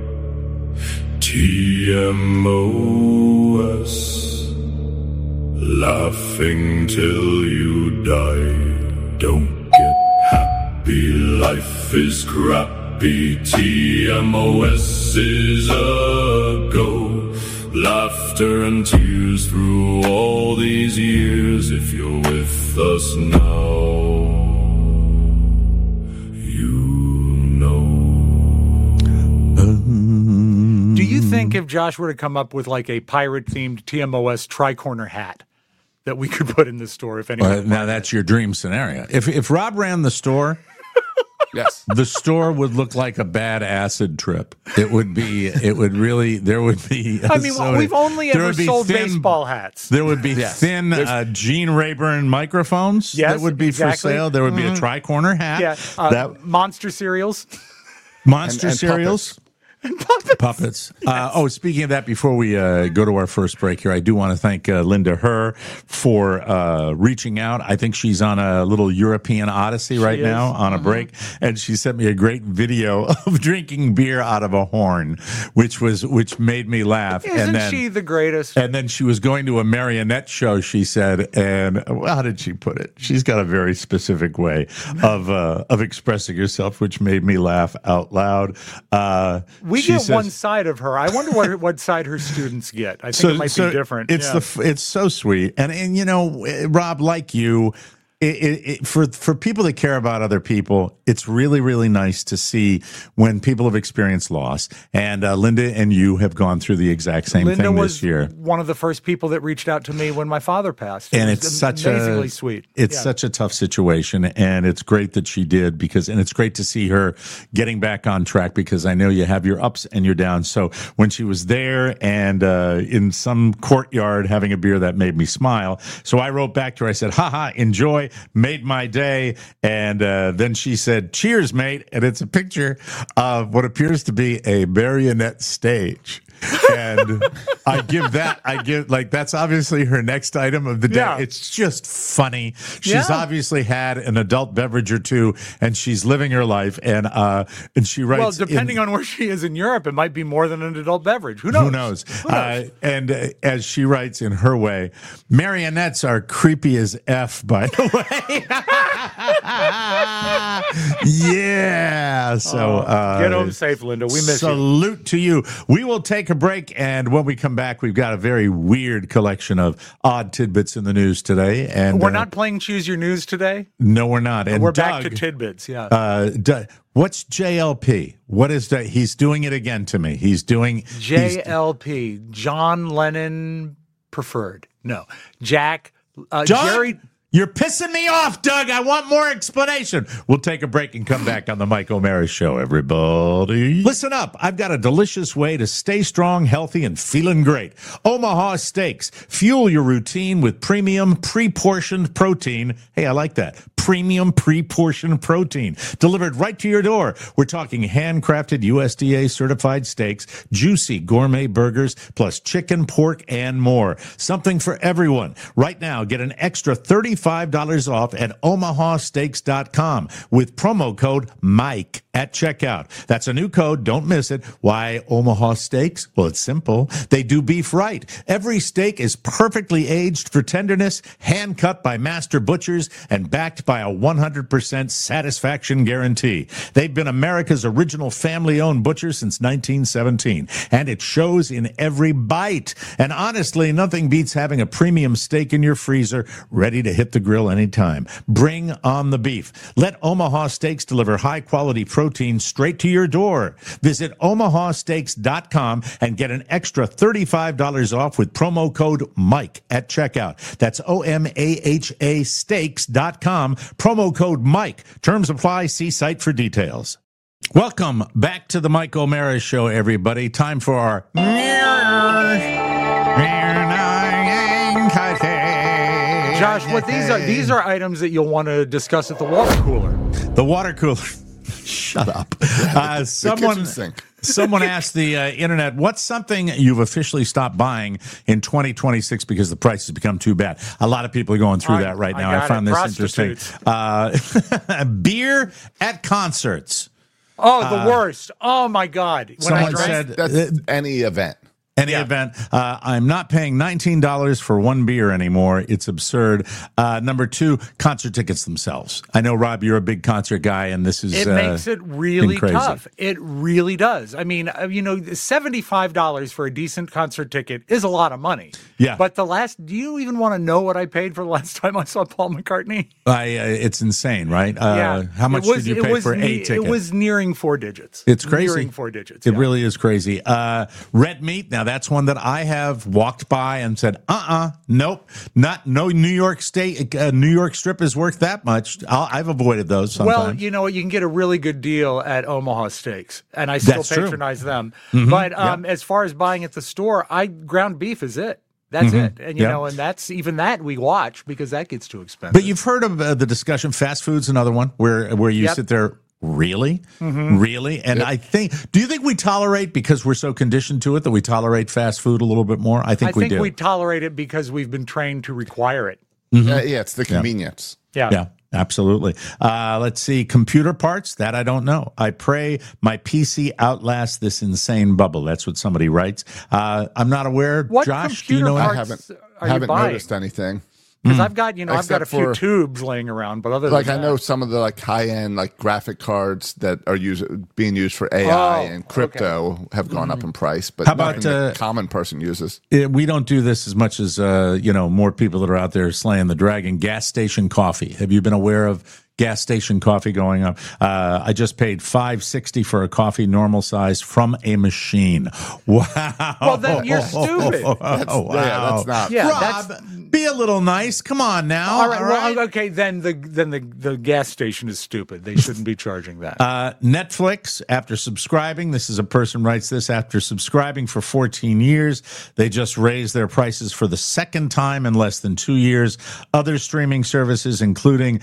T M O S, laughing till you die. Don't get happy, life is crappy. T M O S is a go. Laughter and tears through all these years. If you're with us now, you know. Do you think if Josh were to come up with like a pirate-themed T M O S tri-corner hat that we could put in the store if anyone? Uh, now that's your dream scenario. If if Rob ran the store, Yes. the store would look like a bad acid trip. It would be. It would really. There would be. I mean, so we've only there ever would be sold thin- baseball hats. There would be Yes. thin There's- uh, Gene Rayburn microphones Yes, that would be for exactly. sale. There would be a tri-corner hat. Yeah, uh, that monster cereals. monster and- and cereals. Puppets. Uh, oh, speaking of that, before we uh, go to our first break here, I do want to thank uh, Linda Herr for uh, reaching out. I think she's on a little European odyssey right is. now on a break, and she sent me a great video of drinking beer out of a horn, which was which made me laugh. Isn't and then, she the greatest? And then she was going to a marionette show, she said, and well, how did she put it? She's got a very specific way of uh, of expressing herself, which made me laugh out loud. Uh, We she get says- one side of her. I wonder what what side her students get. I think it might be different. It's Yeah. the f- it's so sweet, and and you know, Rob, like you, it, it, it, for for people that care about other people, it's really, really nice to see when people have experienced loss. And uh, Linda and you have gone through the exact same Linda thing was this year. One of the first people that reached out to me when my father passed. It And was it's such amazingly a sweet. It's Yeah. such a tough situation, and it's great that she did because, and it's great to see her getting back on track because I know you have your ups and your downs. So when she was there and uh, in some courtyard having a beer, that made me smile. So I wrote back to her. I said, "Ha ha, enjoy, made my day." And uh, then she said, "Cheers, mate," and it's a picture of what appears to be a marionette stage. And I give that, I give, like, that's obviously her next item of the day. Yeah. It's just funny. She's Yeah. obviously had an adult beverage or two, and she's living her life. And uh, and she writes, Well, depending in, on where she is in Europe, it might be more than an adult beverage. Who knows? who knows? Who knows? Uh, and uh, as she writes in her way, marionettes are creepy as F, by the way. Yeah. So uh, Get home safe, Linda. We miss you. salute to you. We will take a break, and when we come back, we've got a very weird collection of odd tidbits in the news today. And We're uh, not playing Choose Your News today. No, we're not. And We're Doug, back to tidbits. Yeah. uh, Doug, what's J L P? What is that? He's doing it again to me. He's doing he's- J L P, John Lennon preferred. No, Jack, uh, John, Jerry. you're pissing me off, Doug. I want more explanation. We'll take a break and come back on the Mike O'Mara Show, everybody. Listen up. I've got a delicious way to stay strong, healthy, and feeling great. Omaha Steaks. Fuel your routine with premium, pre-portioned protein. Hey, I like that. Premium, pre-portioned protein. Delivered right to your door. We're talking handcrafted U S D A-certified steaks, juicy gourmet burgers, plus chicken, pork, and more. Something for everyone. Right now, get an extra thirty-five dollars off at omaha steaks dot com with promo code Mike at checkout. That's a new code. Don't miss it. Why Omaha Steaks? Well, it's simple. They do beef right. Every steak is perfectly aged for tenderness, hand cut by master butchers, and backed by a one hundred percent satisfaction guarantee. They've been America's original family-owned butcher since nineteen seventeen, and it shows in every bite. And honestly, nothing beats having a premium steak in your freezer ready to hit the grill anytime. Bring on the beef. Let Omaha Steaks deliver high-quality protein straight to your door. Visit omaha steaks dot com and get an extra thirty-five dollars off with promo code Mike at checkout. That's O M A H A steaks dot com, promo code Mike. Terms apply. See site for details. Welcome back to the Mike O'Mara Show, everybody. Time for our Josh, what these are? These are items that you'll want to discuss at the water cooler. The water cooler. Shut up. Uh, The someone, kitchen sink. someone asked the uh, internet, what's something you've officially stopped buying in twenty twenty-six because the price has become too bad? A lot of people are going through I- that right I now. I, got found it. this interesting. Uh, beer at concerts. Oh, the worst. Oh, my God. When I Someone drank, said, That's uh, any event. Any Yeah. event, uh, I'm not paying nineteen dollars for one beer anymore. It's absurd. Uh, number two, concert tickets themselves. I know, Rob, you're a big concert guy, and this is it uh, makes it really been crazy. tough. It really does. I mean, uh, you know, seventy-five dollars for a decent concert ticket is a lot of money. Yeah. But the last, do you even want to know what I paid for the last time I saw Paul McCartney? I, uh, it's insane, right? Uh, yeah. How much It was- did you it pay was for ne- a ticket? It was nearing four digits. It's crazy. Nearing four digits. It yeah. really is crazy. Uh, red meat. Now that's one that I have walked by and said, "Uh-uh, nope, not no New York State, uh, New York strip is worth that much." I'll, I've avoided those sometimes. Well, you know what? You can get a really good deal at Omaha Steaks, and I still That's true. patronize them. Mhm, But um, as far as buying at the store, I ground beef is it. That's Mhm, it. And you yeah. know, and that's even that we watch because that gets too expensive. But you've heard of uh, the discussion. Fast food's another one where where you Yep. sit there. Really? Mhm. Really? And I think, do you think we tolerate, because we're so conditioned to it, that we tolerate fast food a little bit more? I think I we think do. we tolerate it because we've been trained to require it. Mhm. Uh, yeah, it's the convenience. Yeah. Yeah, absolutely. Uh, let's see. Computer parts, that I don't know. I pray my P C outlasts this insane bubble. That's what somebody writes. Uh, I'm not aware. What Josh, do you computer know? I parts haven't, are you haven't buying? noticed anything. Because I've got, you know, I've got a Except few for- tubes laying around, but other Like than I that, know some of the like high end like graphic cards that are used being used for A I Oh, and crypto have gone up in price, but How about, nothing the uh, common person uses. Eh, we don't do this as much as uh, you know, more people that are out there slaying the dragon. Gas station coffee. Have you been aware of gas station coffee going up? Uh, I just paid five sixty for a coffee normal size from a machine. Wow. Well, then you're stupid. That's, Oh, wow. Yeah, that's not. Yeah, Rob, that's- be a little nice. Come on now. all right, well, okay, then the then the, the gas station is stupid. They shouldn't be charging that. Uh, Netflix, after subscribing, this is a person writes this, after subscribing for fourteen years, they just raised their prices for the second time in less than two years. Other streaming services, including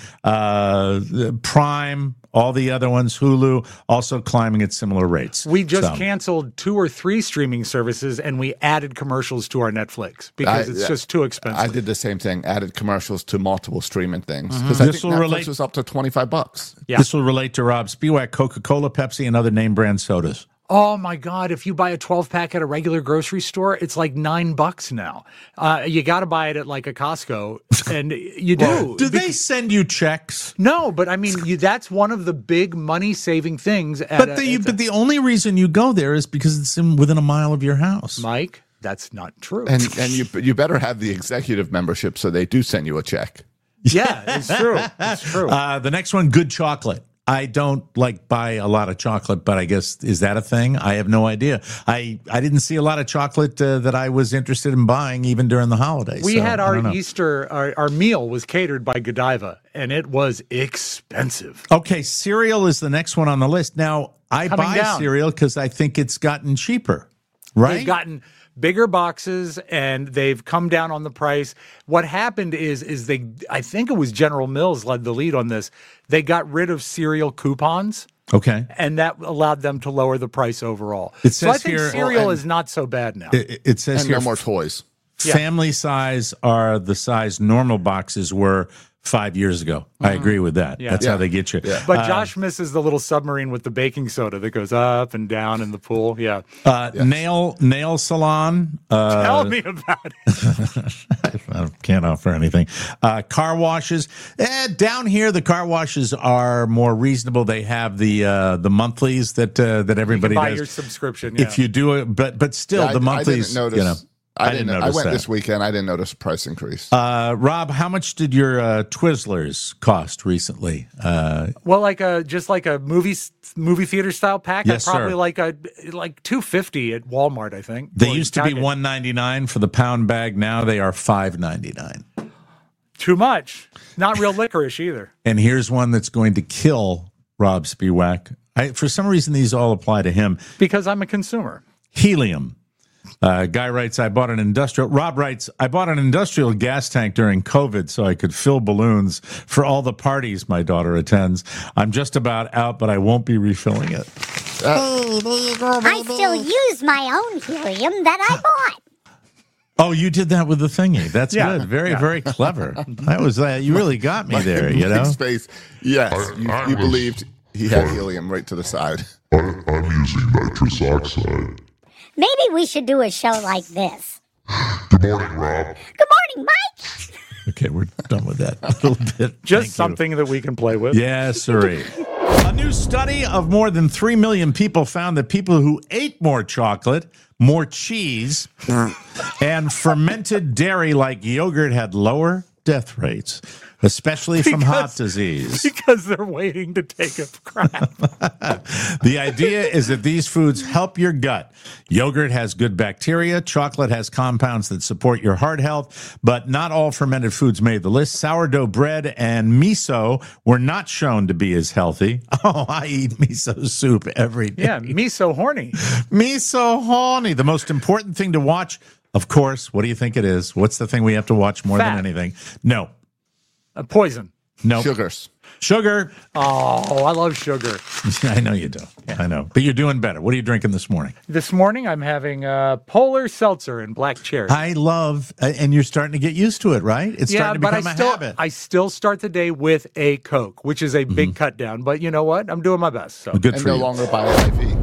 uh, Prime, all the other ones, Hulu, also climbing at similar rates. We just So, canceled two or three streaming services, and we added commercials to our Netflix because I- it's yeah. just too expensive. I did the same thing. Added commercials to multiple streaming things Mm-hmm. because I This think will Netflix relate- was up to twenty five bucks. Yeah. This will relate to Rob Spiewak, Coca-Cola, Pepsi, and other name brand sodas. Oh my God! If you buy a twelve pack at a regular grocery store, it's like nine bucks now. Uh, you got to buy it at like a Costco, and you do. Do they send you checks? No, but I mean, you, that's one of the big money saving things. At But a- the, it's a- but the only reason you go there is because it's in, within a mile of your house. Mike, that's not true. And and you you better have the executive membership so they do send you a check. yeah, it's true. It's true. Uh, the next one, good chocolate. I don't like buy a lot of chocolate, but I guess, is that a thing? I have no idea. I, I didn't see a lot of chocolate uh, that I was interested in buying even during the holidays. we so had I our don't know. Easter, our, our meal was catered by Godiva, and it was expensive. Okay, cereal is the next one on the list. Now, I Coming buy down. cereal because I think it's gotten cheaper, right? They've gotten bigger boxes and they've come down on the price. What happened is, is they, I think it was General Mills led the lead on this. They got rid of cereal coupons. Okay. And that allowed them to lower the price overall. It so I says think here- cereal Well, and- is not so bad now. It, it says And here, no more toys. Yeah. family size are the size normal boxes were five years ago. I agree with that. Yeah. That's Yeah. how they get you. Yeah. But Josh misses the little submarine with the baking soda that goes up and down in the pool. Yeah. Uh, Nail nail salon. Uh, Tell me about it. I can't offer anything. Uh, car washes. Eh, down here, the car washes are more reasonable. They have the uh, the monthlies that uh, that You everybody can buy does. your subscription. Yeah. If you do it, but but still, Yeah, I- the I monthlies. didn't notice. You know, I didn't. I, notice went that. this weekend. I didn't notice a price increase. Uh, Rob, how much did your uh, Twizzlers cost recently? Uh, Well, like a just like a movie movie theater style pack. Yes, I probably sir. like a like two fifty at Walmart. I think they Or used to be Target. one ninety nine for the pound bag. Now they are five ninety nine. Too much. Not real licorice either. And here's one that's going to kill Rob Spiewak. I, for some reason, these all apply to him. Because I'm a consumer. Helium. Uh, guy writes, I bought an industrial. Rob writes, I bought an industrial gas tank during COVID so I could fill balloons for all the parties my daughter attends. I'm just about out, but I won't be refilling it. I still use my own helium that I bought. Oh, you did that with the thingy. That's Yeah. good. Very, very clever. That was uh, you really got me there. You know. Mike's face. Yes, I- you, I you was- believed he had helium right to the side. I, I'm using nitrous oxide. Maybe we should do a show like this. Good morning, Rob. Good morning, Mike. Okay, we're done with that. A little bit. Just Thank you. something that we can play with. Yes, sirree. A new study of more than three million people found that people who ate more chocolate, more cheese, and fermented dairy like yogurt had lower death rates, especially from heart Because- disease. Because they're waiting to take a crap. The idea is that these foods help your gut. Yogurt has good bacteria. Chocolate has compounds that support your heart health, but not all fermented foods made the list. Sourdough bread and miso were not shown to be as healthy. Oh, I eat miso soup every day. Yeah, me so horny. Miso honey. The most important thing to watch, of course, what do you think it is? What's the thing we have to watch more Fat. than anything? No. Uh, poison. No. Sugars. Sugar. Oh, I love sugar. I know you do. I know. But you're doing better. What are you drinking this morning? This morning I'm having uh, Polar Seltzer and black cherry. I love, uh, and you're starting to get used to it, right? It's yeah, starting to but become I a still habit. I still start the day with a Coke, which is a big cut down. But you know what? I'm doing my best. So Good And for no you. longer buy an I V.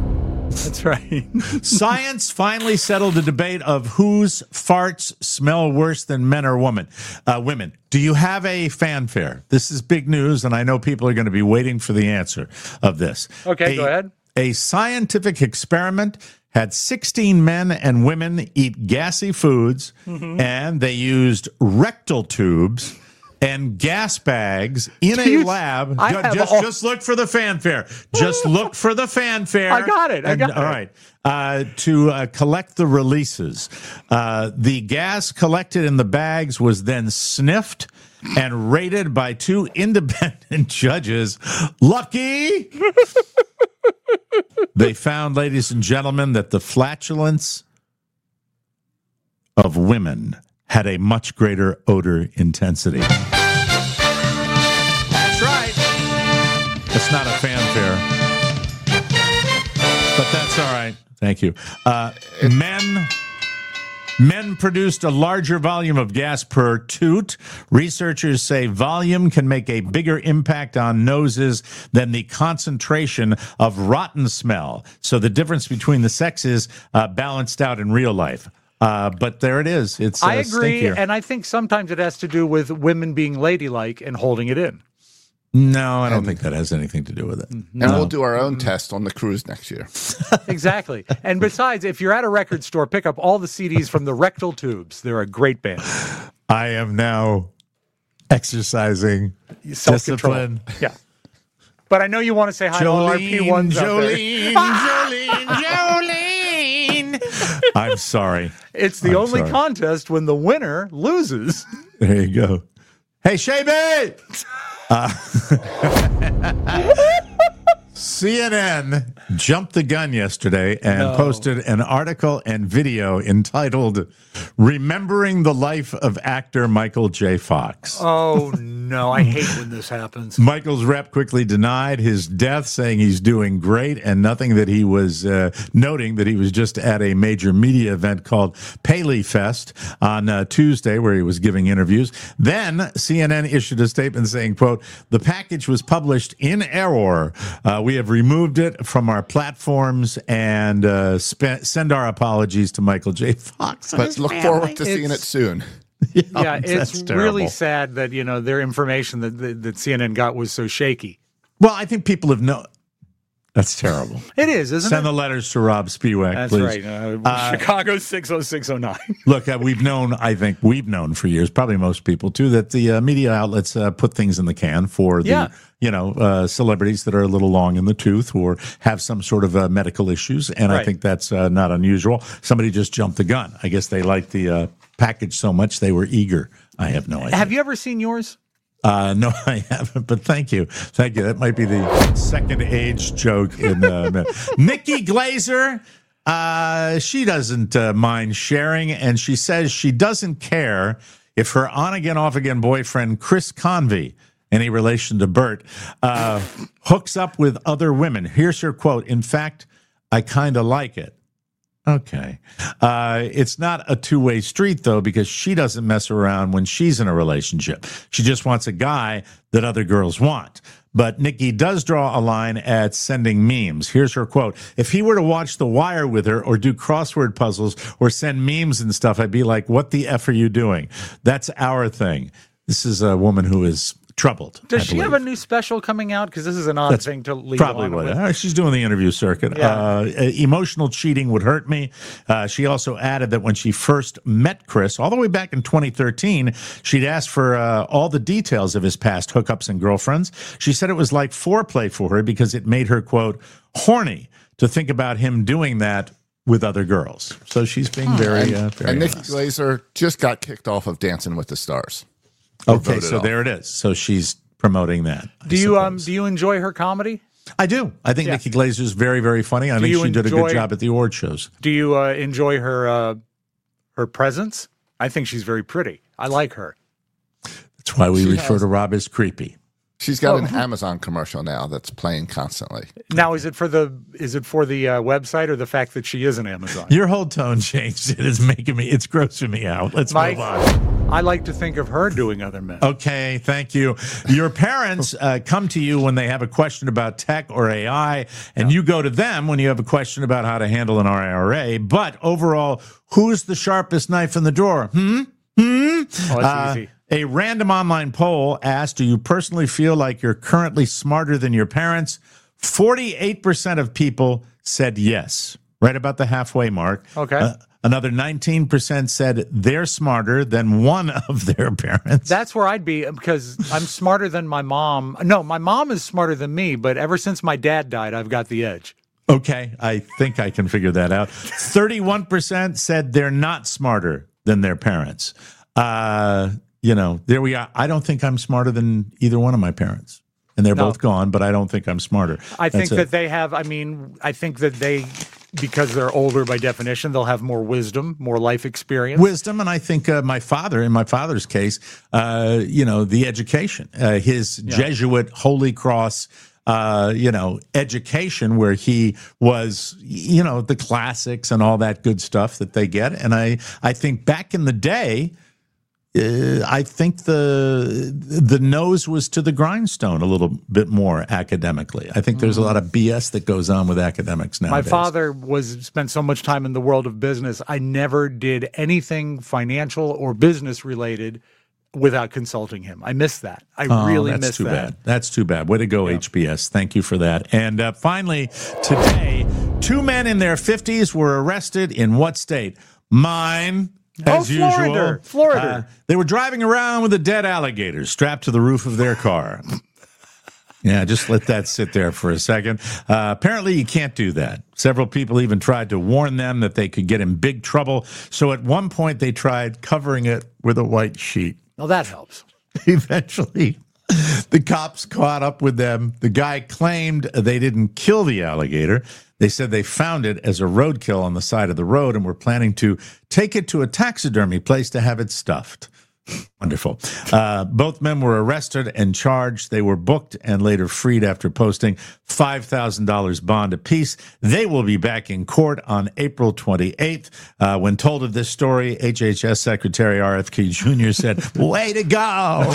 That's right. Science finally settled the debate of whose farts smell worse than men or women. Uh, women. Do you have a fanfare? This is big news, and I know people are going to be waiting for the answer of this. Okay, a, go ahead. A scientific experiment had sixteen men and women eat gassy foods, mm-hmm. and they used rectal tubes and gas bags in a lab. I just, all- just look for the fanfare. Just look for the fanfare. I got it. I and, got all it. All right. Uh, to uh, collect the releases. Uh, the gas collected in the bags was then sniffed and rated by two independent judges. Lucky! They found, ladies and gentlemen, that the flatulence of women had a much greater odor intensity. That's right. That's not a fanfare. But that's all right. Thank you. Uh, men... Men produced a larger volume of gas per toot. Researchers say volume can make a bigger impact on noses than the concentration of rotten smell. So the difference between the sexes uh, balanced out in real life. Uh, but there it is. It's uh, I agree, stinkier. and I think sometimes it has to do with women being ladylike and holding it in. No, I don't think that has anything to do with it. And No. we'll do our own test on the cruise next year. Exactly. And besides, if you're at a record store, pick up all the C Ds from the Rectal Tubes. They're a great band. I am now exercising Self-control. discipline. Yeah. But I know you want to say hi to all our P ones out there. Jolene, Jolene, Jolene. I'm sorry. It's the I'm only sorry. contest when the winner loses. There you go. Hey, Shabby! Uh, C N N jumped the gun yesterday and No. posted an article and video entitled Remembering the Life of Actor Michael J. Fox. Oh, no. I hate when this happens. Michael's rep quickly denied his death, saying he's doing great, and nothing that he was uh, noting that he was just at a major media event called Paley Fest on uh, Tuesday, where he was giving interviews. Then C N N issued a statement saying, quote, the package was published in error. Uh, we have removed it from our platforms and uh, spe- send our apologies to Michael J. Fox. and But his look family. forward to seeing it It's- soon. Yeah, Yeah, that's it's terrible. really sad that, you know, their information that, that, that C N N got was so shaky. Well, I think people have known. That's terrible. It is, isn't Send it? the letters to Rob Spiewak, That's please. right. Uh, Uh, Chicago six oh six oh nine. Look, uh, we've known, I think we've known for years, probably most people too, that the uh, media outlets uh, put things in the can for the, Yeah. you know, uh, celebrities that are a little long in the tooth or have some sort of uh, medical issues. And I Right. think that's uh, not unusual. Somebody just jumped the gun. I guess they liked the uh, package so much they were eager. I have no idea. Have you ever seen yours? Uh, no, I haven't, but thank you. Thank you. That might be the second age joke in uh, Nikki Glazer. Uh, she doesn't uh, mind sharing, and she says she doesn't care if her on-again, off-again boyfriend, Chris Convey, any relation to Bert, uh, hooks up with other women. Here's her quote. In fact, I kind of like it. Okay. Uh, it's not a two-way street, though, because she doesn't mess around when she's in a relationship. She just wants a guy that other girls want. But Nikki does draw a line at sending memes. Here's her quote. If he were to watch The Wire with her or do crossword puzzles or send memes and stuff, I'd be like, what the F are you doing? That's our thing. This is a woman who is troubled. Does I she believe. have a new special coming out? Because this is an odd That's thing to leave Probably on what. with. Uh, she's doing the interview circuit. Yeah. Uh, emotional cheating would hurt me. Uh, she also added that when she first met Chris, all the way back in twenty thirteen, she'd asked for uh, all the details of his past hookups and girlfriends. She said it was like foreplay for her because it made her, quote, horny to think about him doing that with other girls. So she's being very, uh, very And Nikki honest. Glazer just got kicked off of Dancing with the Stars. Okay, voted so off. there it is. So she's promoting that. I Do you um suppose. do you enjoy her comedy? I do. I think Yeah. Nikki Glazer is very, very funny. I Do think you she did a enjoy- good job at the award shows. Do you uh, enjoy her uh, her presence? I think she's very pretty. I like her. That's why we She refer has- to Rob as creepy. She's got an Amazon commercial now that's playing constantly. Now, is it for the is it for the uh, website or the fact that she is an Amazon? Your whole tone changed. It is making me, it's grossing me out. Let's Mike? move on. I like to think of her doing other men. Okay, thank you. Your parents uh, come to you when they have a question about tech or A I, and you go to them when you have a question about how to handle an I R A. But overall, who's the sharpest knife in the drawer? Hmm? Hmm? Oh, that's Uh, easy. A random online poll asked, do you personally feel like you're currently smarter than your parents? forty-eight percent of people said yes, right about the halfway mark. Okay. Uh, another nineteen percent said they're smarter than one of their parents. That's where I'd be, because I'm smarter than my mom. No, my mom is smarter than me, but ever since my dad died, I've got the edge. Okay, I think I can figure that out. thirty-one percent said they're not smarter than their parents. Uh, you know, there we are. I don't think I'm smarter than either one of my parents. And they're No. both gone, but I don't think I'm smarter. I think That's that it. they have, I mean, I think that they, because they're older by definition, they'll have more wisdom, more life experience. Wisdom, and I think uh, my father, in my father's case, uh, you know, the education, uh, his Yeah. Jesuit Holy Cross, uh, you know, education, where he was, you know, the classics and all that good stuff that they get. And I, I think back in the day, Uh, I think the the nose was to the grindstone a little bit more academically. I think there's a lot of B S that goes on with academics My nowadays. father was spent so much time in the world of business. I never did anything financial or business related without consulting him. I miss that. I Oh, really that's miss too that. bad. That's too bad. Way to go, H B S. Thank you for that. And uh, finally, today, two men in their fifties were arrested in what state? Mine. As Oh, Florida. usual. Florida. Uh, they were driving around with a dead alligator strapped to the roof of their car. Yeah, just let that sit there for a second. Uh, apparently, you can't do that. Several people even tried to warn them that they could get in big trouble. So at one point, they tried covering it with a white sheet. Well, that helps. Eventually, the cops caught up with them. The guy claimed they didn't kill the alligator. They said they found it as a roadkill on the side of the road and were planning to take it to a taxidermy place to have it stuffed. Wonderful. Uh, both men were arrested and charged. They were booked and later freed after posting five thousand dollars bond apiece. They will be back in court on April twenty-eighth. Uh, when told of this story, H H S Secretary R F K Junior said, way to go.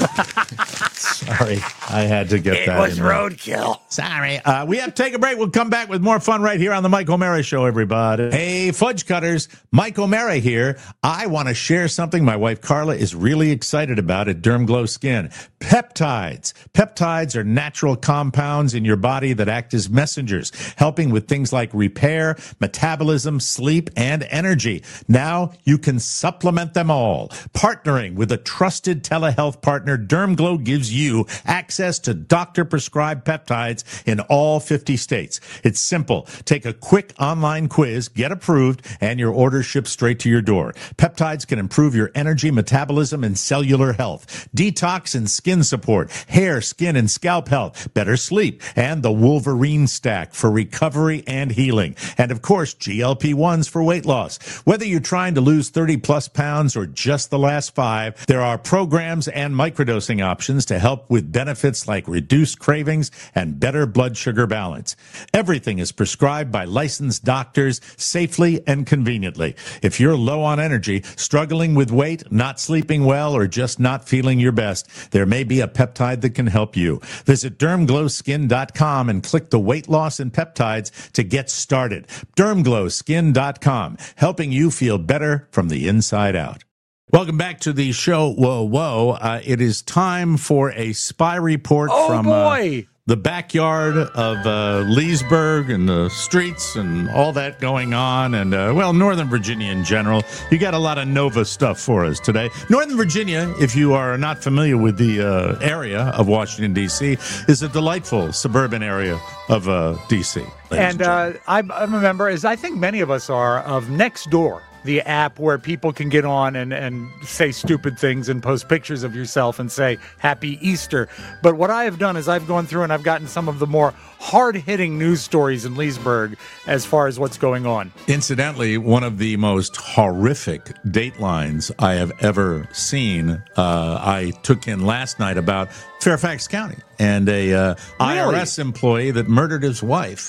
Sorry, I had to get It that was in there. roadkill. Sorry. Uh, we have to take a break. We'll come back with more fun right here on the Mike O'Mara Show, everybody. Hey, Fudge Cutters. Mike O'Mara here. I want to share something my wife Carla is really excited about at Derm Glow Skin. Peptides. Peptides are natural compounds in your body that act as messengers, helping with things like repair, metabolism, sleep, and energy. Now you can supplement them all. Partnering with a trusted telehealth partner, Derm Glow gives you access to doctor-prescribed peptides in all fifty states. It's simple. Take a quick online quiz, get approved, and your order ships straight to your door. Peptides can improve your energy, metabolism, and cellular health, detox and skin support, hair, skin, and scalp health, better sleep, and the Wolverine Stack for recovery and healing. And of course, G L P ones for weight loss. Whether you're trying to lose thirty plus pounds or just the last five, there are programs and microdosing options to help with benefits like reduced cravings and better blood sugar balance. Everything is prescribed by licensed doctors safely and conveniently. If you're low on energy, struggling with weight, not sleeping well, or just not feeling your best, there may be a peptide that can help you. Visit derm glow skin dot com and click the weight loss and peptides to get started. derm glow skin dot com, helping you feel better from the inside out. Welcome back to the show. Whoa, whoa. Uh, it is time for a spy report Oh, from boy. Uh, the backyard of uh, Leesburg and the streets and all that going on. And, uh, well, Northern Virginia in general. You got a lot of Nova stuff for us today. Northern Virginia, if you are not familiar with the uh, area of Washington, D C, is a delightful suburban area of uh, D C. And uh, I'm, I'm a member, as I think many of us are, of Nextdoor, the app where people can get on and, and say stupid things and post pictures of yourself and say Happy Easter. But what I have done is I've gone through and I've gotten some of the more hard-hitting news stories in Leesburg as far as what's going on. Incidentally, one of the most horrific datelines I have ever seen, uh, I took in last night about Fairfax County and a uh, I R S employee that murdered his wife.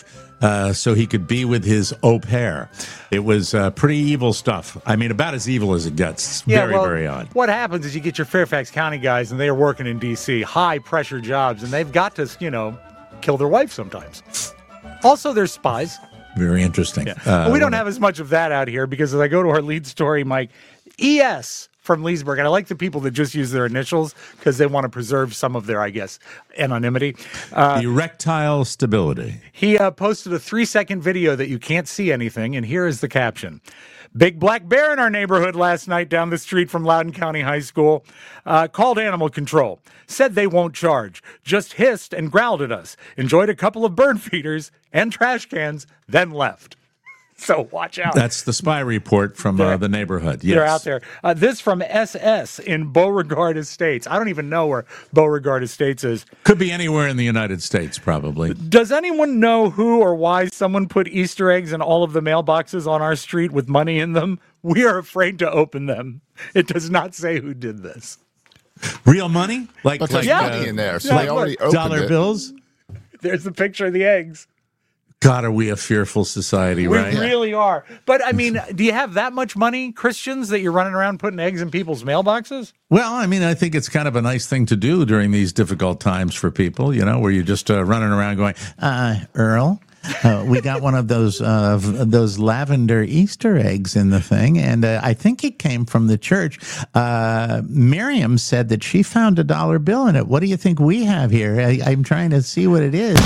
uh, so he could be with his au pair. It was uh, pretty evil stuff. I mean, about as evil as it gets. It's Yeah, very, well, very odd. What happens is you get your Fairfax County guys, and they are working in D C, high-pressure jobs, and they've got to, you know, kill their wife sometimes. Also, they're spies. Very interesting. Yeah. Uh, Well, we don't have as much of that out here because as I go to our lead story, Mike, E S from Leesburg, and I like the people that just use their initials because they want to preserve some of their, I guess, anonymity. Uh, Erectile stability. he uh, posted a three-second video that you can't see anything, and here is the caption. Big black bear in our neighborhood last night down the street from Loudoun County High School. Uh, called animal control. Said they won't charge. Just hissed and growled at us. Enjoyed a couple of bird feeders and trash cans, then left. So watch out. That's the spy report from uh, the neighborhood. Yes. They're out there. Uh, this from S S in Beauregard Estates. I don't even know where Beauregard Estates is. Could be anywhere in the United States, probably. Does anyone know who or why someone put Easter eggs in all of the mailboxes on our street with money in them? We are afraid to open them. It does not say who did this. Real money? Like, But there's like money uh, in there, so yeah, they already look, opened dollar it. bills? There's the picture of the eggs. God, are we a fearful society, We right? really are. But, I mean, do you have that much money, Christians, that you're running around putting eggs in people's mailboxes? Well, I mean, I think it's kind of a nice thing to do during these difficult times for people, you know, where you're just uh, running around going, uh, Earl, uh, we got one of those uh, v- those lavender Easter eggs in the thing, and uh, I think it came from the church. Uh, Miriam said that she found a dollar bill in it. What do you think we have here? I, I'm trying to see what it is.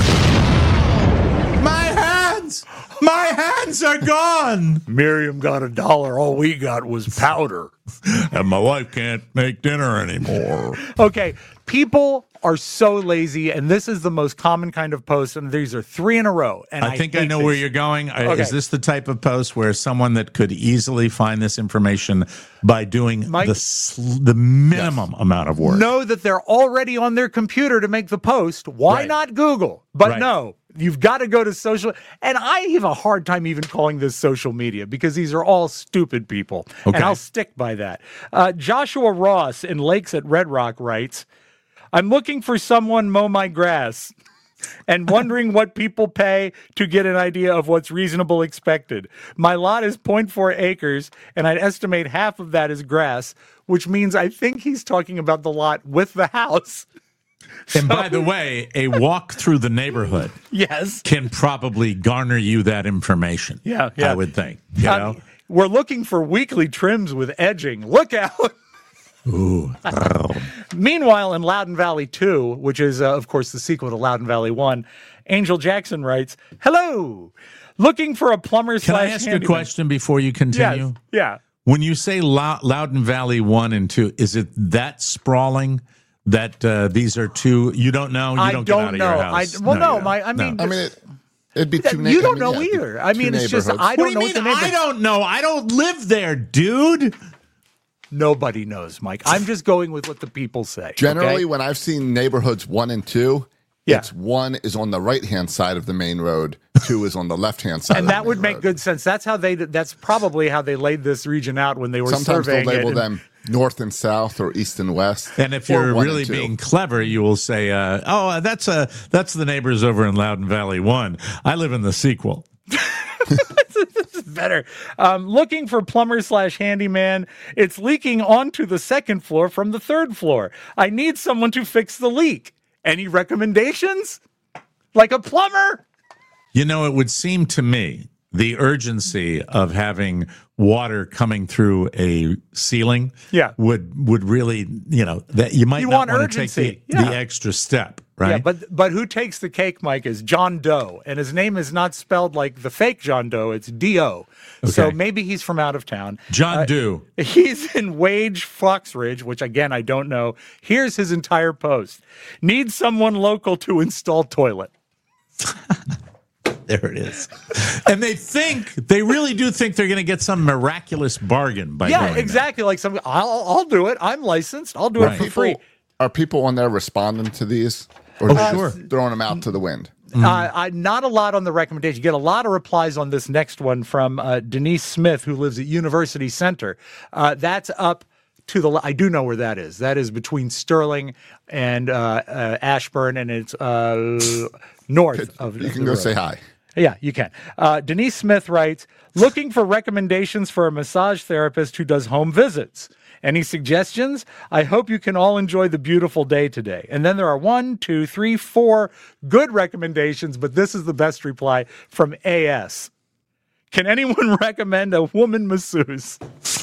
My hands! My hands are gone! Miriam got a dollar. All we got was powder. And my wife can't make dinner anymore. Okay, people are so lazy, and this is the most common kind of post, and these are three in a row. And I think I, hate know these. where you're going. I- Okay. Is this the type of post where someone that could easily find this information by doing Mike? the sl- the minimum amount of work? know that they're already on their computer to make the post. Why Right. not Google? But Right. no, you've got to go to social. And I have a hard time even calling this social media because these are all stupid people. Okay. And I'll stick by that. Uh, Joshua Ross in Lakes at Red Rock writes, I'm looking for someone mow my grass and wondering what people pay to get an idea of what's reasonable expected. My lot is zero point four acres, and I'd estimate half of that is grass, which means I think he's talking about the lot with the house. And by the way, a walk through the neighborhood Yes. can probably garner you that information. Yeah, yeah. I would think. You Uh, know? we're looking for weekly trims with edging. Look out. Ooh. Oh. Meanwhile, in Loudoun Valley two, which is, uh, of course, the sequel to Loudoun Valley one, Angel Jackson writes, hello, looking for a plumber Can I slash ask a handyman." question before you continue? Yes, yeah. When you say Lou- Loudoun Valley one and two, is it that sprawling that uh, these are two? You don't know? You I don't, don't get out of know. your I, house? well, you no, don't. my, I mean, No. I mean, it, it'd be two. na- you I don't mean, know yeah, it'd be either. I two mean, it's just, neighborhoods. I What don't do you know mean? what the neighbor- I don't know. I don't live there, dude. Nobody knows, Mike. I'm just going with what the people say. Generally, okay? when I've seen neighborhoods one and two, Yeah. it's one is on the right hand side of the main road, two is on the left hand side. and of the that would main make road. good sense. That's how they. That's probably how they laid this region out when they were Sometimes they'll surveying label it. them north and south or east and west. And if or you're one really and two. being clever, you will say, uh, "Oh, uh, that's uh, that's the neighbors over in Loudoun Valley One. I live in the sequel." Better. Um, looking for plumber slash handyman. It's leaking onto the second floor from the third floor. I need someone to fix the leak. Any recommendations? Like a plumber? You know, it would seem to me the urgency of having water coming through a ceiling Yeah. would would really, you know, that you might You not want want to take urgency. the, Yeah. the extra step, right? Yeah, but but who takes the cake, Mike, is John Doe, and his name is not spelled like the fake John Doe. It's D O. So Okay. maybe he's from out of town. John Uh, Doe. He's in Wage, Foxridge, which again I don't know. Here's his entire post: Need someone local to install toilet. There it is. And they think, they really do think they're going to get some miraculous bargain by Yeah, doing that. exactly. Like some, I'll I'll do it. I'm licensed. I'll do Right. it for free. People, are people on there responding to these? Or Oh, just sure. throwing them out to the wind? Uh, I, not a lot on the recommendation. You get a lot of replies on this next one from uh, Denise Smith, who lives at University Center. Uh, that's up to the. I do know where that is. That is between Sterling and uh, uh, Ashburn, and it's uh, north of. You of can the go road. say hi. Yeah, you can. Uh, Denise Smith writes, looking for recommendations for a massage therapist who does home visits. Any suggestions? I hope you can all enjoy the beautiful day today. And then there are one, two, three, four good recommendations, but this is the best reply from A S. Can anyone recommend a woman masseuse?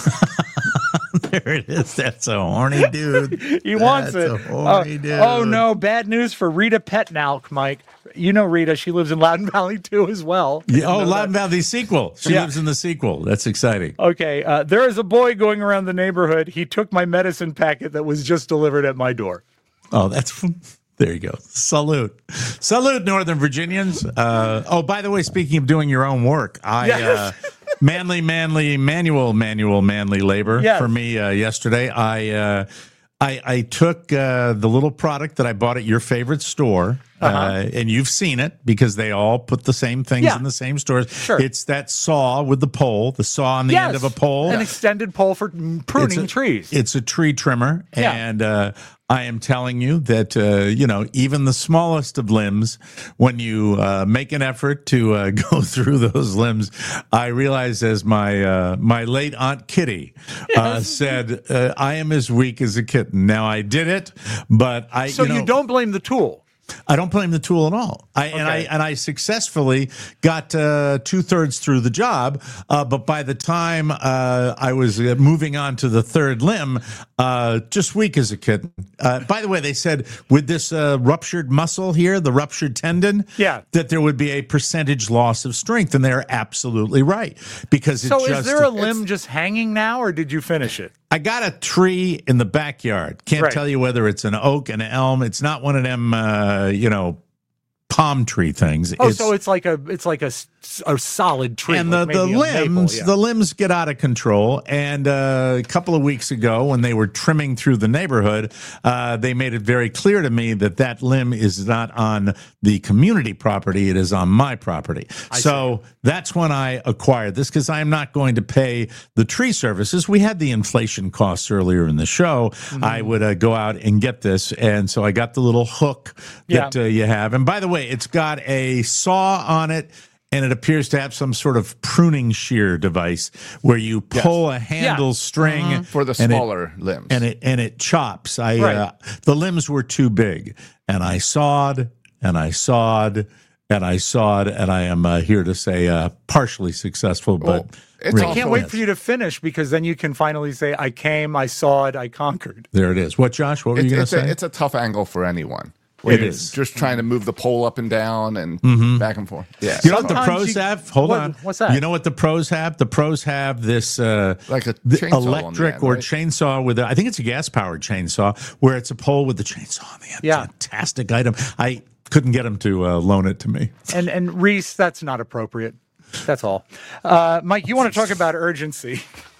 There it is. That's a horny dude. He wants That's it. a horny oh, dude. oh, no. Bad news for Rita Petnalk, Mike. You know Rita. She lives in Loudon Valley, too, as well. Yeah, oh, Loudon Valley sequel. She Yeah. lives in the sequel. That's exciting. Okay. Uh, there is a boy going around the neighborhood. He took my medicine packet that was just delivered at my door. Oh, that's... There you go. Salute. Salute, Northern Virginians. Uh, oh, by the way, speaking of doing your own work, I... Yes. Uh, manly, manly, manual, manual, manly labor Yes. for me uh, yesterday. I... Uh, I, I took uh, the little product that I bought at your favorite store, Uh-huh. uh, and you've seen it because they all put the same things Yeah. in the same stores. Sure. It's that saw with the pole, the saw on the Yes. end of a pole. An extended pole for pruning It's a- trees. It's a tree trimmer, Yeah. and uh, I am telling you that uh, you know even the smallest of limbs, when you uh, make an effort to uh, go through those limbs, I realize, as my uh, my late Aunt Kitty uh, said, uh, I am as weak as a kitten. Now I did it, but I so you, know, you don't blame the tool. I don't blame the tool at all. I and I Okay. and I successfully got uh, two thirds through the job. Uh, but by the time uh, I was uh, moving on to the third limb, uh, just weak as a kitten. Uh, by the way, they said with this uh, ruptured muscle here, the ruptured tendon, Yeah. that there would be a percentage loss of strength, and they're absolutely right because it So just is there a it's- limb just hanging now, or did you finish it? I got a tree in the backyard. Can't Right. tell you whether it's an oak, an elm. It's not one of them, uh, you know, palm tree things. Oh, It's- so it's like a it's like a, s- a solid tree. and like the, the maybe a maple, limbs, yeah. the limbs get out of control. And uh, a couple of weeks ago, when they were trimming through the neighborhood, uh, they made it very clear to me that that limb is not on the community property; it is on my property. So that's when I acquired this, because I am not going to pay the tree services. We had the inflation costs earlier in the show. Mm-hmm. I would uh, go out and get this, and so I got the little hook that Yeah. uh, you have. And by the way, it's got a saw on it. And it appears to have some sort of pruning shear device where you pull a handle Yeah. string For the and it- smaller limbs. and it and it chops. I Right. uh, the limbs were too big, and I sawed and I sawed and I sawed, and I am uh, here to say uh, partially successful, but Well, it's really- I can't wait for you to finish, because then you can finally say, I came, I saw it, I conquered. There it is. What, Josh? What were you It's, going to it's, say? a, it's a tough angle for anyone. It You're is. just trying to move the pole up and down and back and forth. Yeah, You know what the Sometimes pros you- have? Hold what- on. what's that? You know what the pros have? The pros have this uh, Like a the chainsaw on the electric end, or right? chainsaw with a, I think it's a gas powered chainsaw where it's a pole with the chainsaw on the end. Yeah. Fantastic item. I couldn't get him to uh, loan it to me. And and Reese, that's not appropriate. That's all. Uh, Mike, you want to talk about urgency?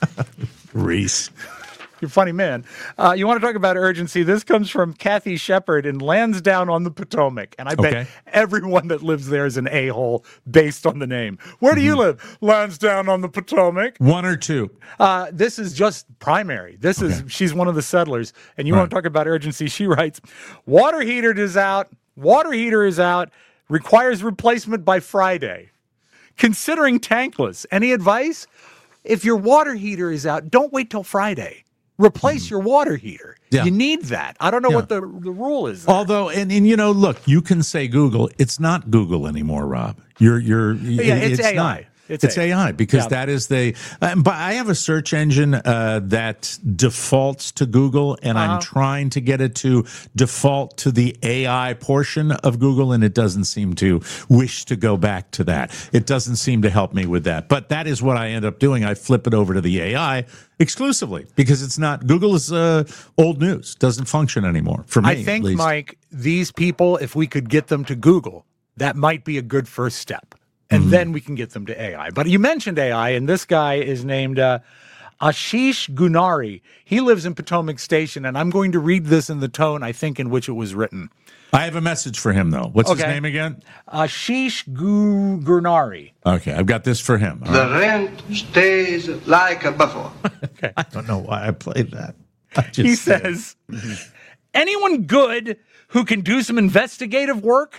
Reese. You're a funny man. Uh, you want to talk about urgency? This comes from Kathy Shepard in Lansdowne on the Potomac. And I bet Okay. everyone that lives there is an a-hole based on the name. Where do Mm-hmm. you live? Lansdowne on the Potomac. One or two. Uh, this is just primary. This is, she's one of the settlers. And you want to talk about urgency? She writes, water heater is out. Water heater is out. Requires replacement by Friday. Considering tankless. Any advice? If your water heater is out, don't wait till Friday. Replace your water heater. Yeah. You need that. I don't know Yeah. what the the rule is. there. Although, and, and you know, look, you can say Google. It's not Google anymore, Rob. You're, you're, Yeah, it's A I. not. It's It's, A I. A I because Yeah. that is the. Um, but I have a search engine uh, that defaults to Google, and Uh-huh. I'm trying to get it to default to the A I portion of Google, and it doesn't seem to wish to go back to that. It doesn't seem to help me with that. But that is what I end up doing. I flip it over to the A I exclusively because it's not Google is uh, old news. Doesn't function anymore for me. I think, at least. Mike, these people, if we could get them to Google, that might be a good first step. And then we can get them to A I. But you mentioned A I, and this guy is named uh, Ashish Gunari. He lives in Potomac Station, and I'm going to read this in the tone, I think, in which it was written. I have a message for him, though. What's his Okay. name again? Ashish Gu- Gurnari. Okay, I've got this for him. All The right. rent stays like a buffer. I don't know why I played that. I just He did. says, anyone good who can do some investigative work?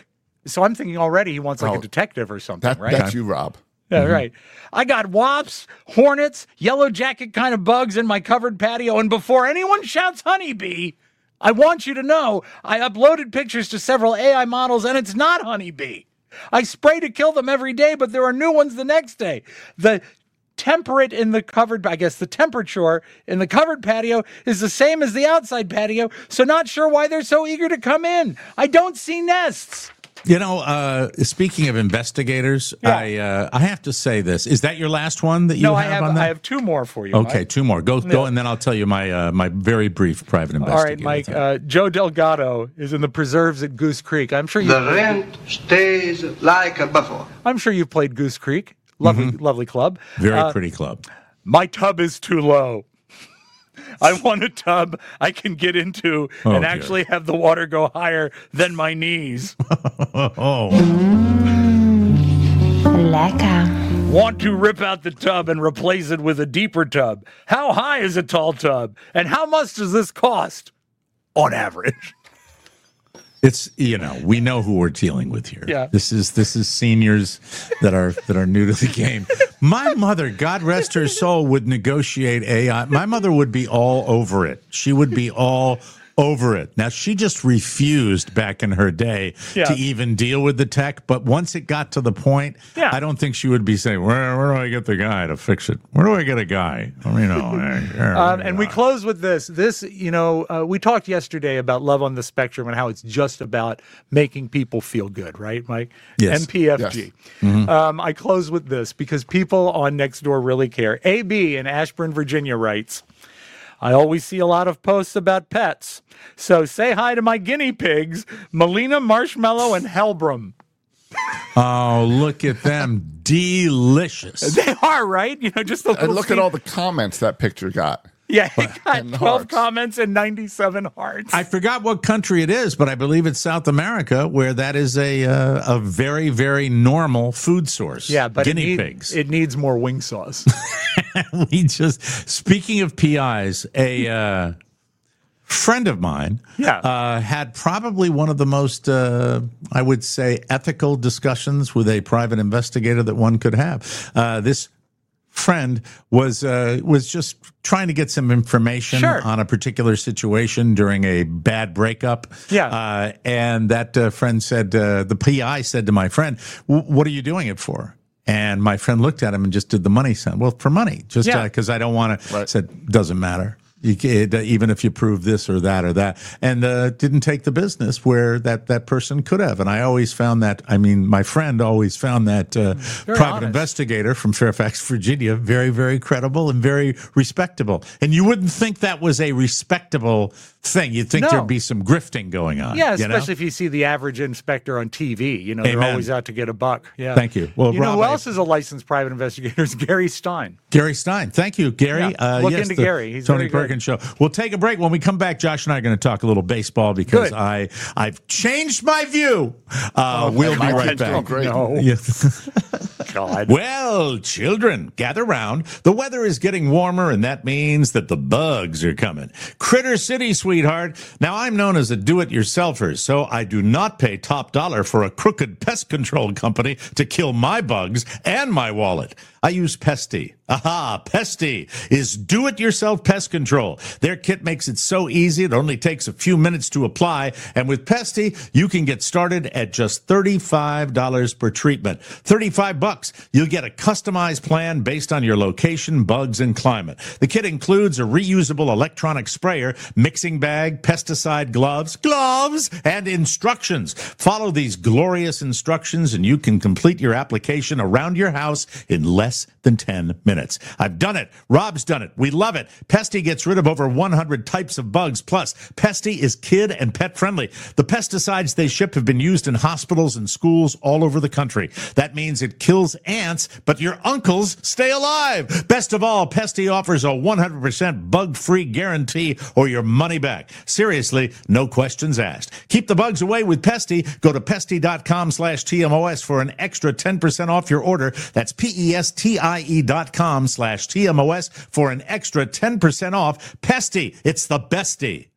So I'm thinking already he wants like Oh, a detective or something, That, right? That's you, Rob. Yeah, right. I got wasps, hornets, yellow jacket kind of bugs in my covered patio, and before anyone shouts honeybee, I want you to know I uploaded pictures to several A I models, and it's not honeybee. I spray to kill them every day, but there are new ones the next day. The temperate in the covered, I guess the temperature in the covered patio is the same as the outside patio, so not sure why they're so eager to come in. I don't see nests. You know, uh, speaking of investigators, Yeah. I uh, I have to say this. Is that your last one that you No, have, I have on that? I have two more for you. Okay, Mike. two more. Go, go, Yeah. and then I'll tell you my uh, my very brief private All investigator. right, Mike. Uh, Joe Delgado is in the preserves at Goose Creek. I'm sure you. The rent stays like a buffalo. I'm sure you've played Goose Creek. Lovely, lovely club. Very Uh, pretty club. My tub is too low. I want a tub I can get into Oh, and dear. actually have the water go higher than my knees. Oh, Lecker. Want to rip out the tub and replace it with a deeper tub. How high is a tall tub? And how much does this cost on average? it's you know we know who we're dealing with here. Yeah. This is this is seniors that are that are new to the game. My mother, God rest her soul, would negotiate A I. My mother would be all over it. She would be all over it. Now, she just refused back in her day Yeah. to even deal with the tech. But once it got to the point, Yeah. I don't think she would be saying, where, where do I get the guy to fix it? Where do I get a guy? I mean, you know, eh, eh, Um, and we eh. close with this. This, you know, uh, we talked yesterday about Love on the Spectrum and how it's just about making people feel good, right, Mike? Yes. M P F G. Um, I close with this because people on Nextdoor really care. A B in Ashburn, Virginia writes, I always see a lot of posts about pets. So say hi to my guinea pigs, Melina, Marshmallow, and Hellbrum. Oh, look at them. Delicious. They are, right? You know, just the And little look at scene- all the comments that picture got. Yeah, it got and twelve hearts. comments and ninety-seven hearts. I forgot what country it is, but I believe it's South America, where that is a uh, a very, very normal food source. yeah, but guinea it, need- pigs. it needs more wing sauce. we just speaking of P Is, a uh, friend of mine, Yeah. uh, had probably one of the most, uh, I would say, ethical discussions with a private investigator that one could have. Uh, this friend was uh, was just trying to get some information Sure. on a particular situation during a bad breakup. Yeah. Uh, and that uh, friend said, uh, the P I said to my friend, what are you doing it for? And my friend looked at him and just did the money sign. Well, for money, just Yeah. because I don't want to. Right. Said, doesn't matter. You can, even if you prove this or that or that, and uh, didn't take the business where that, that person could have. And I always found that, I mean, my friend always found that uh, private honest. investigator from Fairfax, Virginia, very, very credible and very respectable. And you wouldn't think that was a respectable thing. You'd think No. there'd be some grifting going on. Yeah, you know? especially if you see the average inspector on T V. You know, they're Amen. always out to get a buck. Yeah. Thank you. Well, you know Rob, who I- else is a licensed private investigator? Is Gary Stein. Gary Stein. Thank you, Gary. Yeah, Uh, look yes, into the Gary. He's Tony very good. Perkins Show. We'll take a break. When we come back, Josh and I are going to talk a little baseball because Good. I, I've changed my view. Uh, we'll be my right kid's doing back. great. No. Yeah. God. Well, children, gather round. The weather is getting warmer, and that means that the bugs are coming. Critter City, sweetheart. Now, I'm known as a do-it-yourselfer, so I do not pay top dollar for a crooked pest control company to kill my bugs and my wallet. I use Pesty. Aha, Pesty is do-it-yourself pest control. Their kit makes it so easy, it only takes a few minutes to apply. And with Pesty, you can get started at just thirty-five dollars per treatment. thirty-five bucks. You'll get a customized plan based on your location, bugs, and climate. The kit includes a reusable electronic sprayer, mixing bag, pesticide gloves, gloves, and instructions. Follow these glorious instructions, and you can complete your application around your house in less than ten minutes. I've done it. Rob's done it. We love it. Pesty gets rid of over one hundred types of bugs. Plus, Pesty is kid and pet friendly. The pesticides they ship have been used in hospitals and schools all over the country. That means it kills ants, but your uncles stay alive. Best of all, Pesty offers a one hundred percent bug-free guarantee or your money back. Seriously, no questions asked. Keep the bugs away with Pesty. Go to pesty.com slash TMOS for an extra ten percent off your order. That's P-E-S-T-I-E dot com slash T-M-O-S for an extra ten percent off. Pesty, it's the bestie.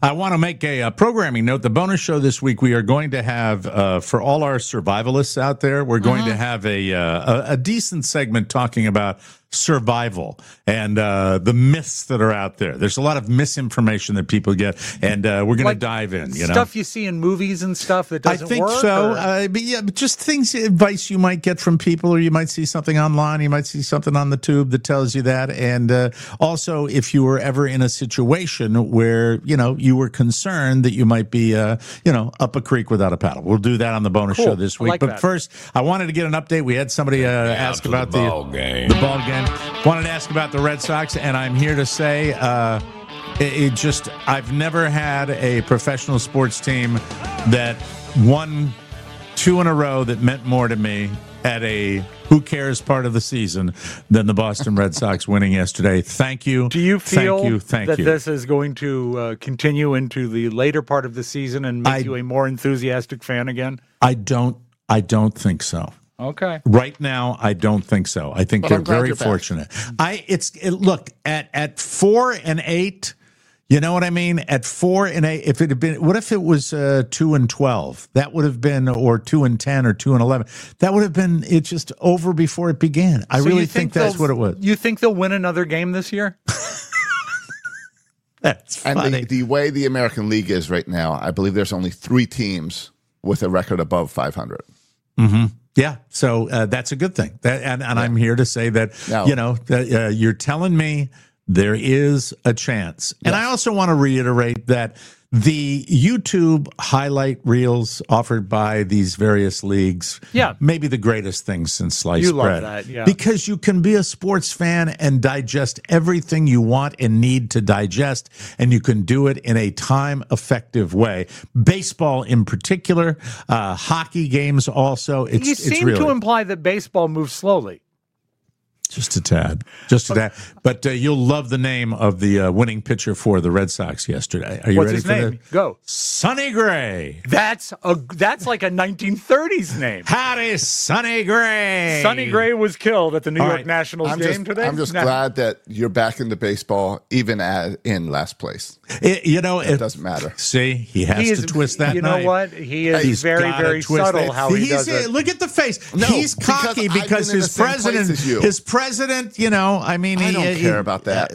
I want to make a, a programming note. The bonus show this week, we are going to have, uh, for all our survivalists out there, we're going Mm-hmm. to have a, uh, a a decent segment talking about survival and uh, the myths that are out there. There's a lot of misinformation that people get, and uh, we're going Like to dive in. You know, stuff you see in movies and stuff that I doesn't think work. so. or- Uh, but yeah, but just things, advice you might get from people, or you might see something online, you might see something on the tube that tells you that. And uh, also, if you were ever in a situation where, you know, you were concerned that you might be, uh, you know, up a creek without a paddle. We'll do that on the bonus Cool. show this I week. like but that. first, I wanted to get an update. We had somebody uh, ask to about the the, ball game. the ball game. Wanted to ask about the Red Sox, and I'm here to say uh, it, it just, I've never had a professional sports team that won two in a row that meant more to me at a who cares part of the season than the Boston Red Sox winning yesterday. Thank you. Do you feel Thank you. Thank that you. this is going to uh, continue into the later part of the season and make I- you a more enthusiastic fan again? I don't. I don't think so. Okay. Right now, I don't think so. I think But they're I'm glad very you're back. fortunate. I it's it, look at at four and eight. You know what I mean? At four and eight, if it had been, what if it was uh, two and twelve? That would have been, or two and ten, or two and eleven. That would have been it just over before it began. I So really you think, that's they'll- what it was. You think they'll win another game this year? That's And funny. the, the way the American League is right now, I believe there's only three teams with a record above five hundred. Mm-hmm. Yeah, so uh, that's a good thing. That, and and I'm here to say that, Now- you know, that, uh, you're telling me there is a chance. And I also want to reiterate that the YouTube highlight reels offered by these various leagues, Yeah. maybe the greatest thing since sliced You love bread. that, yeah. Because you can be a sports fan and digest everything you want and need to digest, and you can do it in a time-effective way. Baseball in particular, uh, hockey games also. It's, you it's seem really to imply that baseball moves slowly. just a tad, just a tad. But uh, you'll love the name of the uh, winning pitcher for the Red Sox yesterday. Are you What's ready his for name? that? Go. Sonny Gray. That's a that's like a nineteen thirties name. Howdy, Sonny Gray. Sonny Gray was killed at the New All York right. Nationals I'm game just, today. I'm just No. glad that you're back into baseball, even as in last place. It- you know, It it doesn't matter. See, he has He is, to twist that. You know knife. what? He is He's very, gotta very twist subtle that. how he He's- does it. Look at the face. No, He's because cocky I've because been in his the same place president, as you. his president, you know, I mean, I he, don't he- care about that.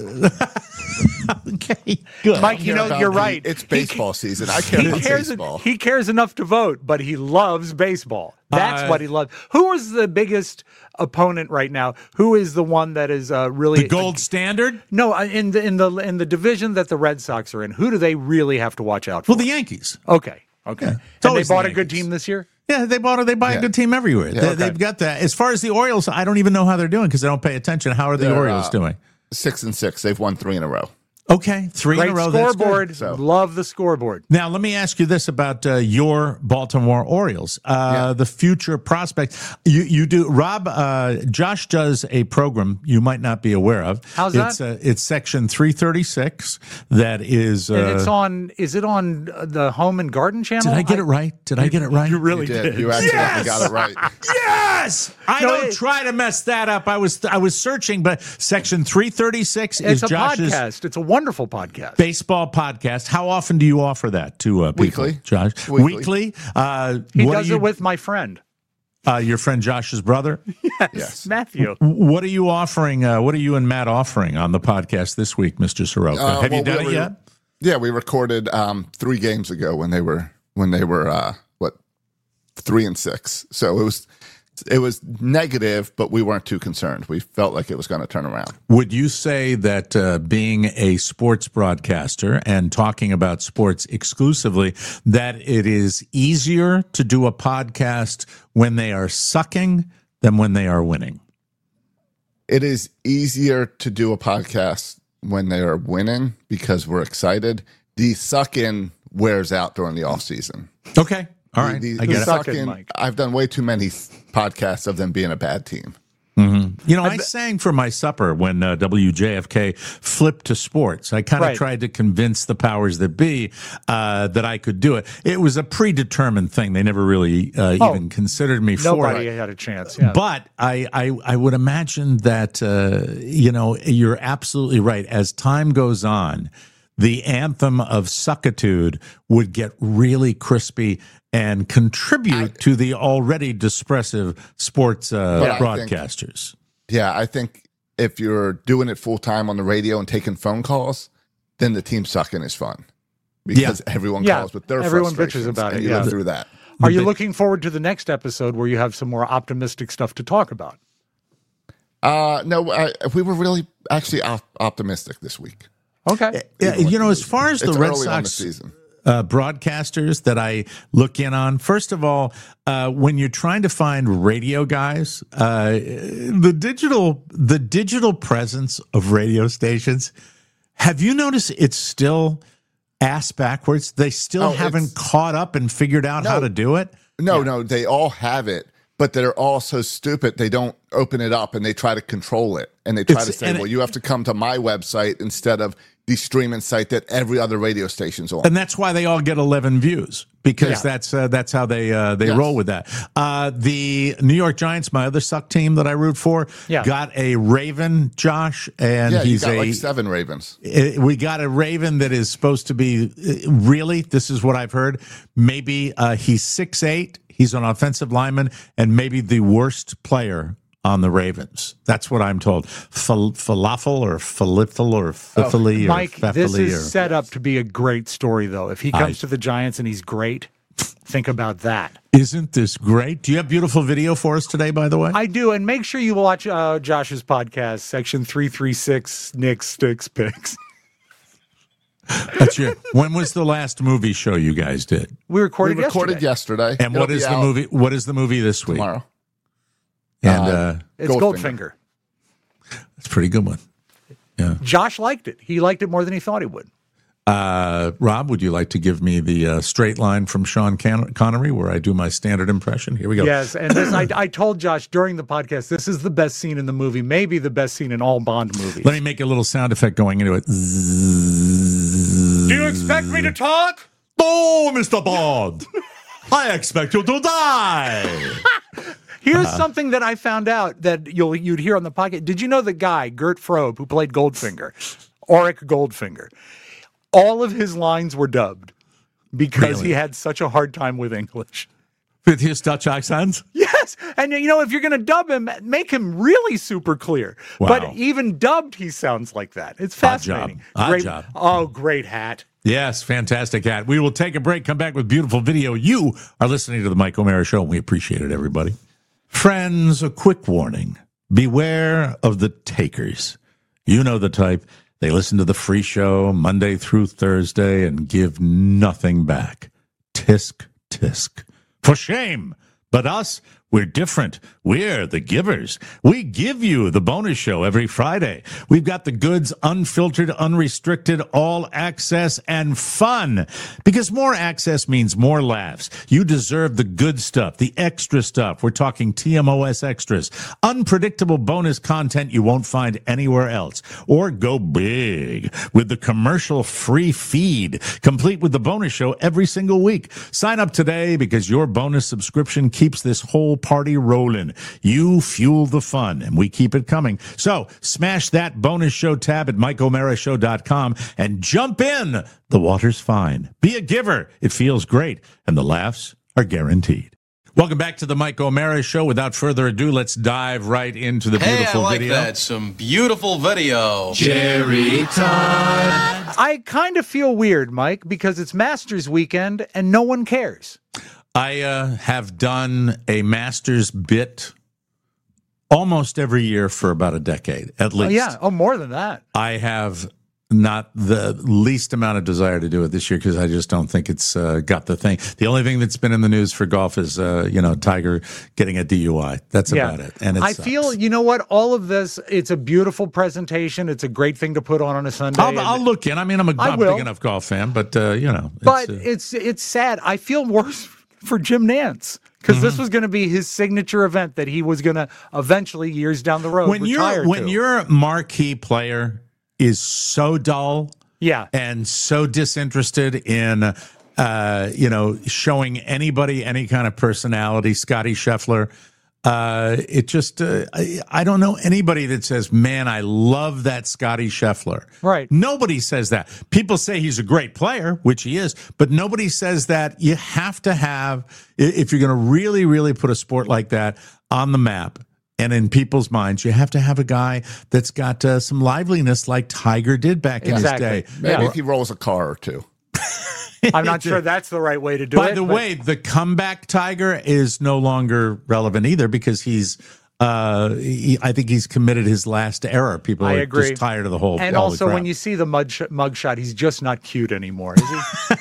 Okay, good. Mike, you care know, about you're the- right. It's He- baseball season. I care He about cares, baseball. he cares enough to vote, but he loves baseball. That's Uh, what he loves. Who is the biggest opponent right now? Who is the one that is uh, really The gold standard? No, uh, in the in the in the division that the Red Sox are in. Who do they really have to watch out for? Well, the Yankees. Okay, okay. It's And they always the bought a good Yankees. team this year. Yeah, they bought. They buy Yeah. a good team everywhere. Yeah, they, okay. They've got that. As far as the Orioles, I don't even know how they're doing because I don't pay attention. How are the They're, Orioles uh, doing? Six and six. They've won three in a row. Okay, three Great in a row. That's good. scoreboard. So- Love the scoreboard. Now, let me ask you this about uh, your Baltimore Orioles, uh, Yeah. the future prospect. You you do, Rob, uh, Josh does a program you might not be aware of. How's that? it's, Uh, it's section three thirty-six that is. Uh, And it's on. Is it on uh, the Home and Garden channel? did I get it right? Did I get it right? You really You did. did. You accidentally Yes! got it right. Yes! I No, don't it- try to mess that up. I was I was searching, but section three thirty-six is It's a Josh's podcast. It's a wonderful podcast. baseball podcast. How often do you offer that to uh, people, Weekly. Josh? Weekly. Uh, He what does do you, it with my friend. uh, your friend Josh's brother. Yes, Yes. Matthew. What are you offering? Uh, what are you and Matt offering on the podcast this week, Mister Soroka? Uh, Have you well, done we- it we- yet? Yeah, we recorded um, three games ago when they were when they were uh, what three and six. So it was it was negative, but we weren't too concerned. We felt like it was going to turn around. Would you say that uh, being a sports broadcaster and talking about sports exclusively, that it is easier to do a podcast when they are sucking than when they are winning? It is easier to do a podcast when they are winning because we're excited. The suck in wears out during the off season. Okay. All right. The, I the get it. suck in, Suck-in, Mike. I've done way too many podcasts of them being a bad team. You know, I sang for my supper when uh, W J F K flipped to sports. I kind of Right. tried to convince the powers that be uh, that I could do it. It was a predetermined thing. They never really uh, Oh, even considered me for Nobody it. had a chance. Yeah. But I, I, I would imagine that, uh, you know, you're absolutely right. As time goes on, the anthem of suckitude would get really crispy and contribute I, to the already dispressive sports uh, yeah, broadcasters. I think, yeah, I think if you're doing it full time on the radio and taking phone calls, then the team sucking is fun because yeah. everyone yeah. calls with their everyone frustrations bitches about and it. You yeah. live through that. Are you looking forward to the next episode where you have some more optimistic stuff to talk about? Uh, no, I, we were really actually op- optimistic this week. Okay. Yeah, you know, as far as the it's Red early Sox on the season. Uh, broadcasters that I look in on, first of all, uh, when you're trying to find radio guys, uh, the digital the digital presence of radio stations, have you noticed it's still ass backwards? They still Oh, haven't it's- caught up and figured out No. how to do it? No, no, they all have it, but they're all so stupid they don't open it up and they try to control it. And they try It's- to say, and well, it- you have to come to my website instead of the streaming site that every other radio station's on. And that's why they all get eleven views, because Yeah. that's uh, that's how they uh, they Yes. roll with that. Uh, the New York Giants, my other suck team that I root for, Yeah. got a Raven, Josh, and yeah, he's you got a like seven Ravens. Uh, we got a Raven that is supposed to be uh, really, this is what I've heard, maybe uh, he's six eight, he's an offensive lineman, and maybe the worst player on the Ravens. That's what I'm told. Fal- falafel or falafel or fiffly or Mike, feffely this is or, set up to be a great story, though. If he comes I- to the Giants and he's great, think about that. Isn't this great? Do you have beautiful video for us today, by the way? I do, and make sure you watch uh, Josh's podcast, Section three three six, Nick Sticks Picks. That's your, when was the last movie show you guys did? We recorded, we recorded yesterday. yesterday. And what It'll is be the out movie? What is the movie this week? tomorrow? And Uh, uh, It's Goldfinger. Goldfinger. it's a pretty good one. Yeah. Josh liked it. He liked it more than he thought he would. Uh, Rob, would you like to give me the uh, straight line from Sean Con- Connery where I do my standard impression? Here we go. Yes, and this, I, I told Josh during the podcast, this is the best scene in the movie, maybe the best scene in all Bond movies. Let me make a little sound effect going into it. Do you expect me to talk? Oh, Mister Bond, I expect you to die. Here's something that I found out that you'll you'd hear on the podcast. Did you know the guy, Gert Frobe, who played Goldfinger, Auric Goldfinger, all of his lines were dubbed because Really? he had such a hard time with English. With his Dutch accent? Yes, and you know, if you're going to dub him, make him really super clear. Wow. But even dubbed, he sounds like that. It's Odd job. fascinating. Odd great, job. Oh, great hat. Yes, fantastic hat. We will take a break, come back with beautiful video. You are listening to the Mike O'Mara Show, and we appreciate it, everybody. Friends, a quick warning. Beware of the takers. You know the type. They listen to the free show Monday through Thursday and give nothing back. Tisk, tisk. For shame. But us, we're different. We're the givers. We give you the bonus show every Friday. We've got the goods, unfiltered, unrestricted, all access and fun. Because more access means more laughs. You deserve the good stuff, the extra stuff. We're talking T M O S extras, unpredictable bonus content you won't find anywhere else. Or go big with the commercial-free feed, complete with the bonus show every single week. Sign up today because your bonus subscription keeps this whole party rolling. You fuel the fun, and we keep it coming. So smash that bonus show tab at mike o'mara show dot com and jump in. The water's fine. Be a giver. It feels great, and the laughs are guaranteed. Welcome back to the Mike O'Mara Show. Without further ado, let's dive right into the Hey, beautiful I like video. that. Some beautiful video. Jerry time. I kind of feel weird, Mike, because it's Masters weekend and no one cares. I uh, have done a Masters bit almost every year for about a decade, at least. Oh, yeah. Oh, more than that. I have not the least amount of desire to do it this year because I just don't think it's uh, got the thing. The only thing that's been in the news for golf is, uh, you know, Tiger getting a D U I. That's Yeah. about it. And it I sucks. feel, you know what? All of this, it's a beautiful presentation. It's a great thing to put on on a Sunday. I'll, and- I'll look in. I mean, I'm a, I I'm a will. big enough golf fan, but, uh, you know. But uh, it's it's sad. I feel worse for Jim Nance because Mm-hmm. this was going to be his signature event that he was going to eventually, years down the road, when retire you're when to. your marquee player is so dull yeah. and so disinterested in uh, you know, showing anybody any kind of personality, Scotty Scheffler, Uh, it just, uh, I, I don't know anybody that says, man, I love that Scotty Scheffler. Right. Nobody says that. People say he's a great player, which he is, but nobody says that. You have to have, if you're going to really, really put a sport like that on the map and in people's minds, you have to have a guy that's got uh, some liveliness like Tiger did back in Exactly. his day. Maybe Yeah. if he rolls a car or two. I'm not sure that's the right way to do By it. the but- way, the comeback Tiger is no longer relevant either because he's, uh, he, I think he's committed his last error. People I are agree. just tired of the whole. And all the also, crap. when you see the mug sh- mugshot, he's just not cute anymore, is he?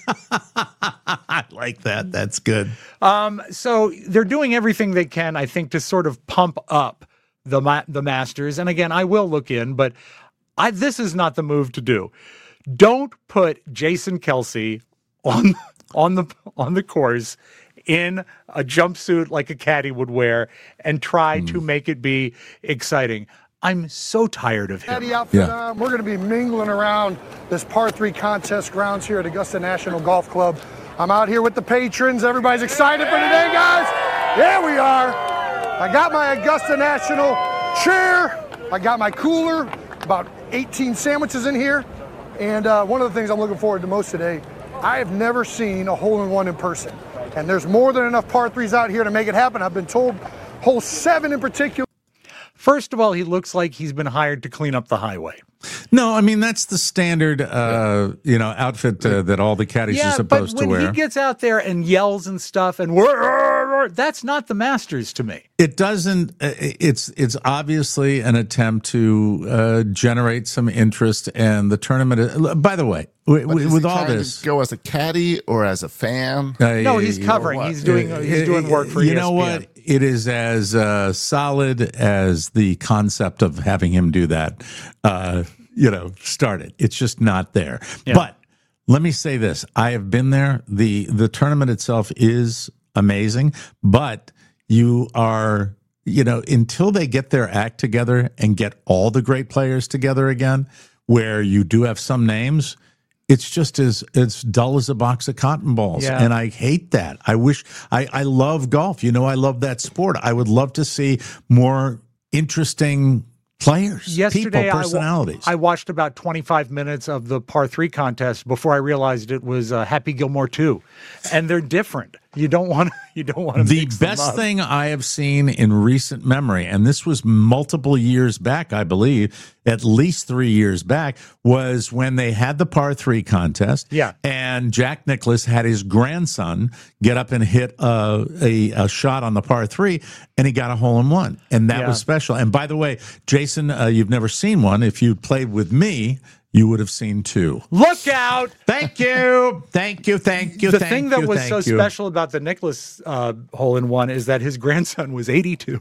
I like that. That's good. Um, so they're doing everything they can, I think, to sort of pump up the ma- the Masters. And again, I will look in, but I, this is not the move to do. Don't put Jason Kelsey on on the on the course in a jumpsuit like a caddy would wear and try mm. to make it be exciting. I'm so tired of him. Caddy outfit yeah. on. We're going to be mingling around this par three contest grounds here at Augusta National Golf Club. I'm out here with the patrons. Everybody's excited for today, guys. There we are. I got my Augusta National chair. I got my cooler. About eighteen sandwiches in here. And uh, one of the things I'm looking forward to most today, I have never seen a hole-in-one in person. And there's more than enough par threes out here to make it happen. I've been told hole seven in particular. First of all, he looks like he's been hired to clean up the highway. No, I mean, that's the standard, uh, you know, outfit uh, that all the caddies yeah, are supposed but to wear. when he gets out there and yells and stuff and whir, that's not the Masters to me. It doesn't. It's it's obviously an attempt to uh, generate some interest, and the tournament. By the way, w- with with all this, go as a caddy or as a fan? Uh, no, he's covering. He's doing. Uh, he's doing work for you E S P N. know what? It is as uh, solid as the concept of having him do that. Uh, you know, started. It's just not there. Yeah. But let me say this: I have been there. the The tournament itself is amazing, but you are, you know, until they get their act together and get all the great players together again, where you do have some names, it's just as as dull as a box of cotton balls. Yeah. And I hate that. I wish I, I love golf. You know, I love that sport. I would love to see more interesting players, Yesterday, people, personalities. I, wa- I watched about twenty-five minutes of the par three contest before I realized it was uh, Happy Gilmore two, and they're different. You don't want to. You don't want to. The mix them best up. thing I have seen in recent memory, and this was multiple years back, I believe, at least three years back, was when they had the par three contest. Yeah, and Jack Nicklaus had his grandson get up and hit a a, a shot on the par three, and he got a hole in one, and that Yeah. was special. And by the way, Jason, uh, you've never seen one. If you played with me, you would have seen two. Look out! Thank you, thank you, thank you. The thank thing that you, was thank so you. special about the Nicklaus uh, hole in one is that his grandson was eighty-two.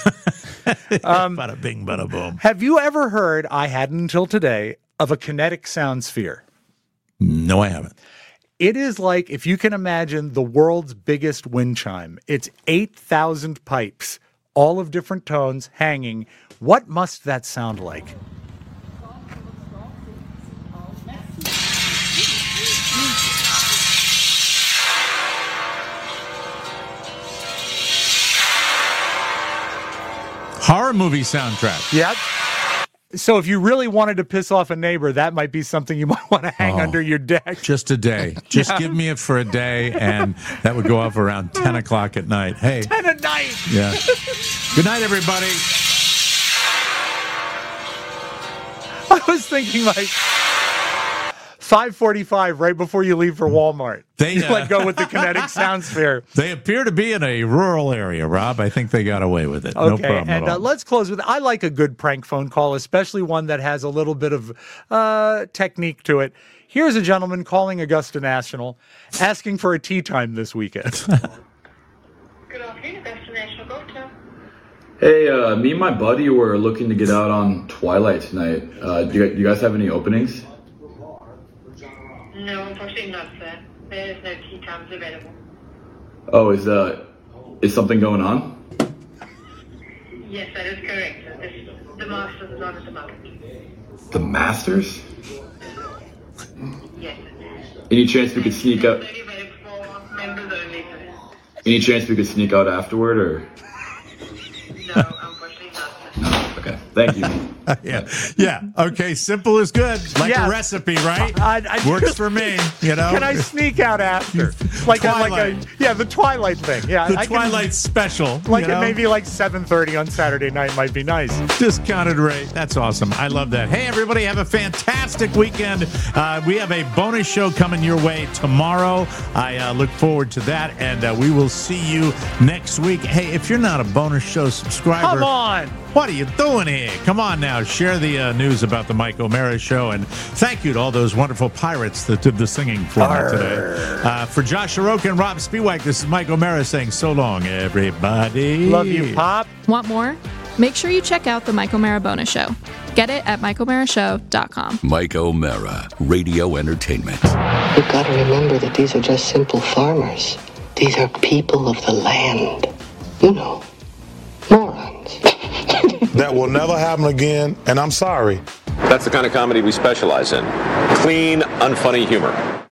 um, bada bing, bada boom. Have you ever heard? I hadn't until today of a kinetic sound sphere. No, I haven't. It is like if you can imagine the world's biggest wind chime. It's eight thousand pipes, all of different tones, hanging. What must that sound like? Horror movie soundtrack. Yep. So if you really wanted to piss off a neighbor, that might be something you might want to hang Oh, under your deck. Just a day. Just Yeah. give me it for a day, and that would go off around ten o'clock at night. Hey. ten at night. Yeah. Good night, everybody. I was thinking like five forty-five right before you leave for Walmart. They, You uh, let go with the kinetic sound sphere. They appear to be in a rural area, Rob. I think they got away with it. No Okay, problem and at uh, all. let's close with, I like a good prank phone call, especially one that has a little bit of uh, technique to it. Here's a gentleman calling Augusta National, asking for a tea time this weekend. Good afternoon, Augusta National Golf Club. Hey, uh, me and my buddy were looking to get out on Twilight tonight. Uh, do, you, do you guys have any openings? No, unfortunately not, sir. There is no tea times available. Oh, is uh, is something going on? Yes, that is correct, sir. This, the Masters is on at the moment. The Masters? Yes, sir. Any chance we could sneak out? Only available for members only, sir. Any chance we could sneak out afterward, or? Thank you. yeah, yeah. Okay, simple is good. Like Yeah. a recipe, right? I, I, Works for me. You know. Can I sneak out after? Like a, like a yeah, the Twilight thing. Yeah, The I Twilight can, special. like you know? it maybe like seven thirty on Saturday night might be nice. Discounted rate. That's awesome. I love that. Hey, everybody, have a fantastic weekend. Uh, we have a bonus show coming your way tomorrow. I uh, look forward to that, and uh, we will see you next week. Hey, if you're not a bonus show subscriber, Come on. What are you doing here? Come on now, share the uh, news about the Mike O'Mara Show, and thank you to all those wonderful pirates that did the singing for Arr. me today. Uh, for Josh Soroka and Rob Spiewak, this is Mike O'Mara saying so long, everybody. Love you, Pop. Want more? Make sure you check out the Mike O'Mara bonus show. Get it at mike o'mara show dot com. Mike O'Mara, Radio Entertainment. You've got to remember that these are just simple farmers. These are people of the land. You know, morons. That will never happen again, and I'm sorry. That's the kind of comedy we specialize in. Clean, unfunny humor.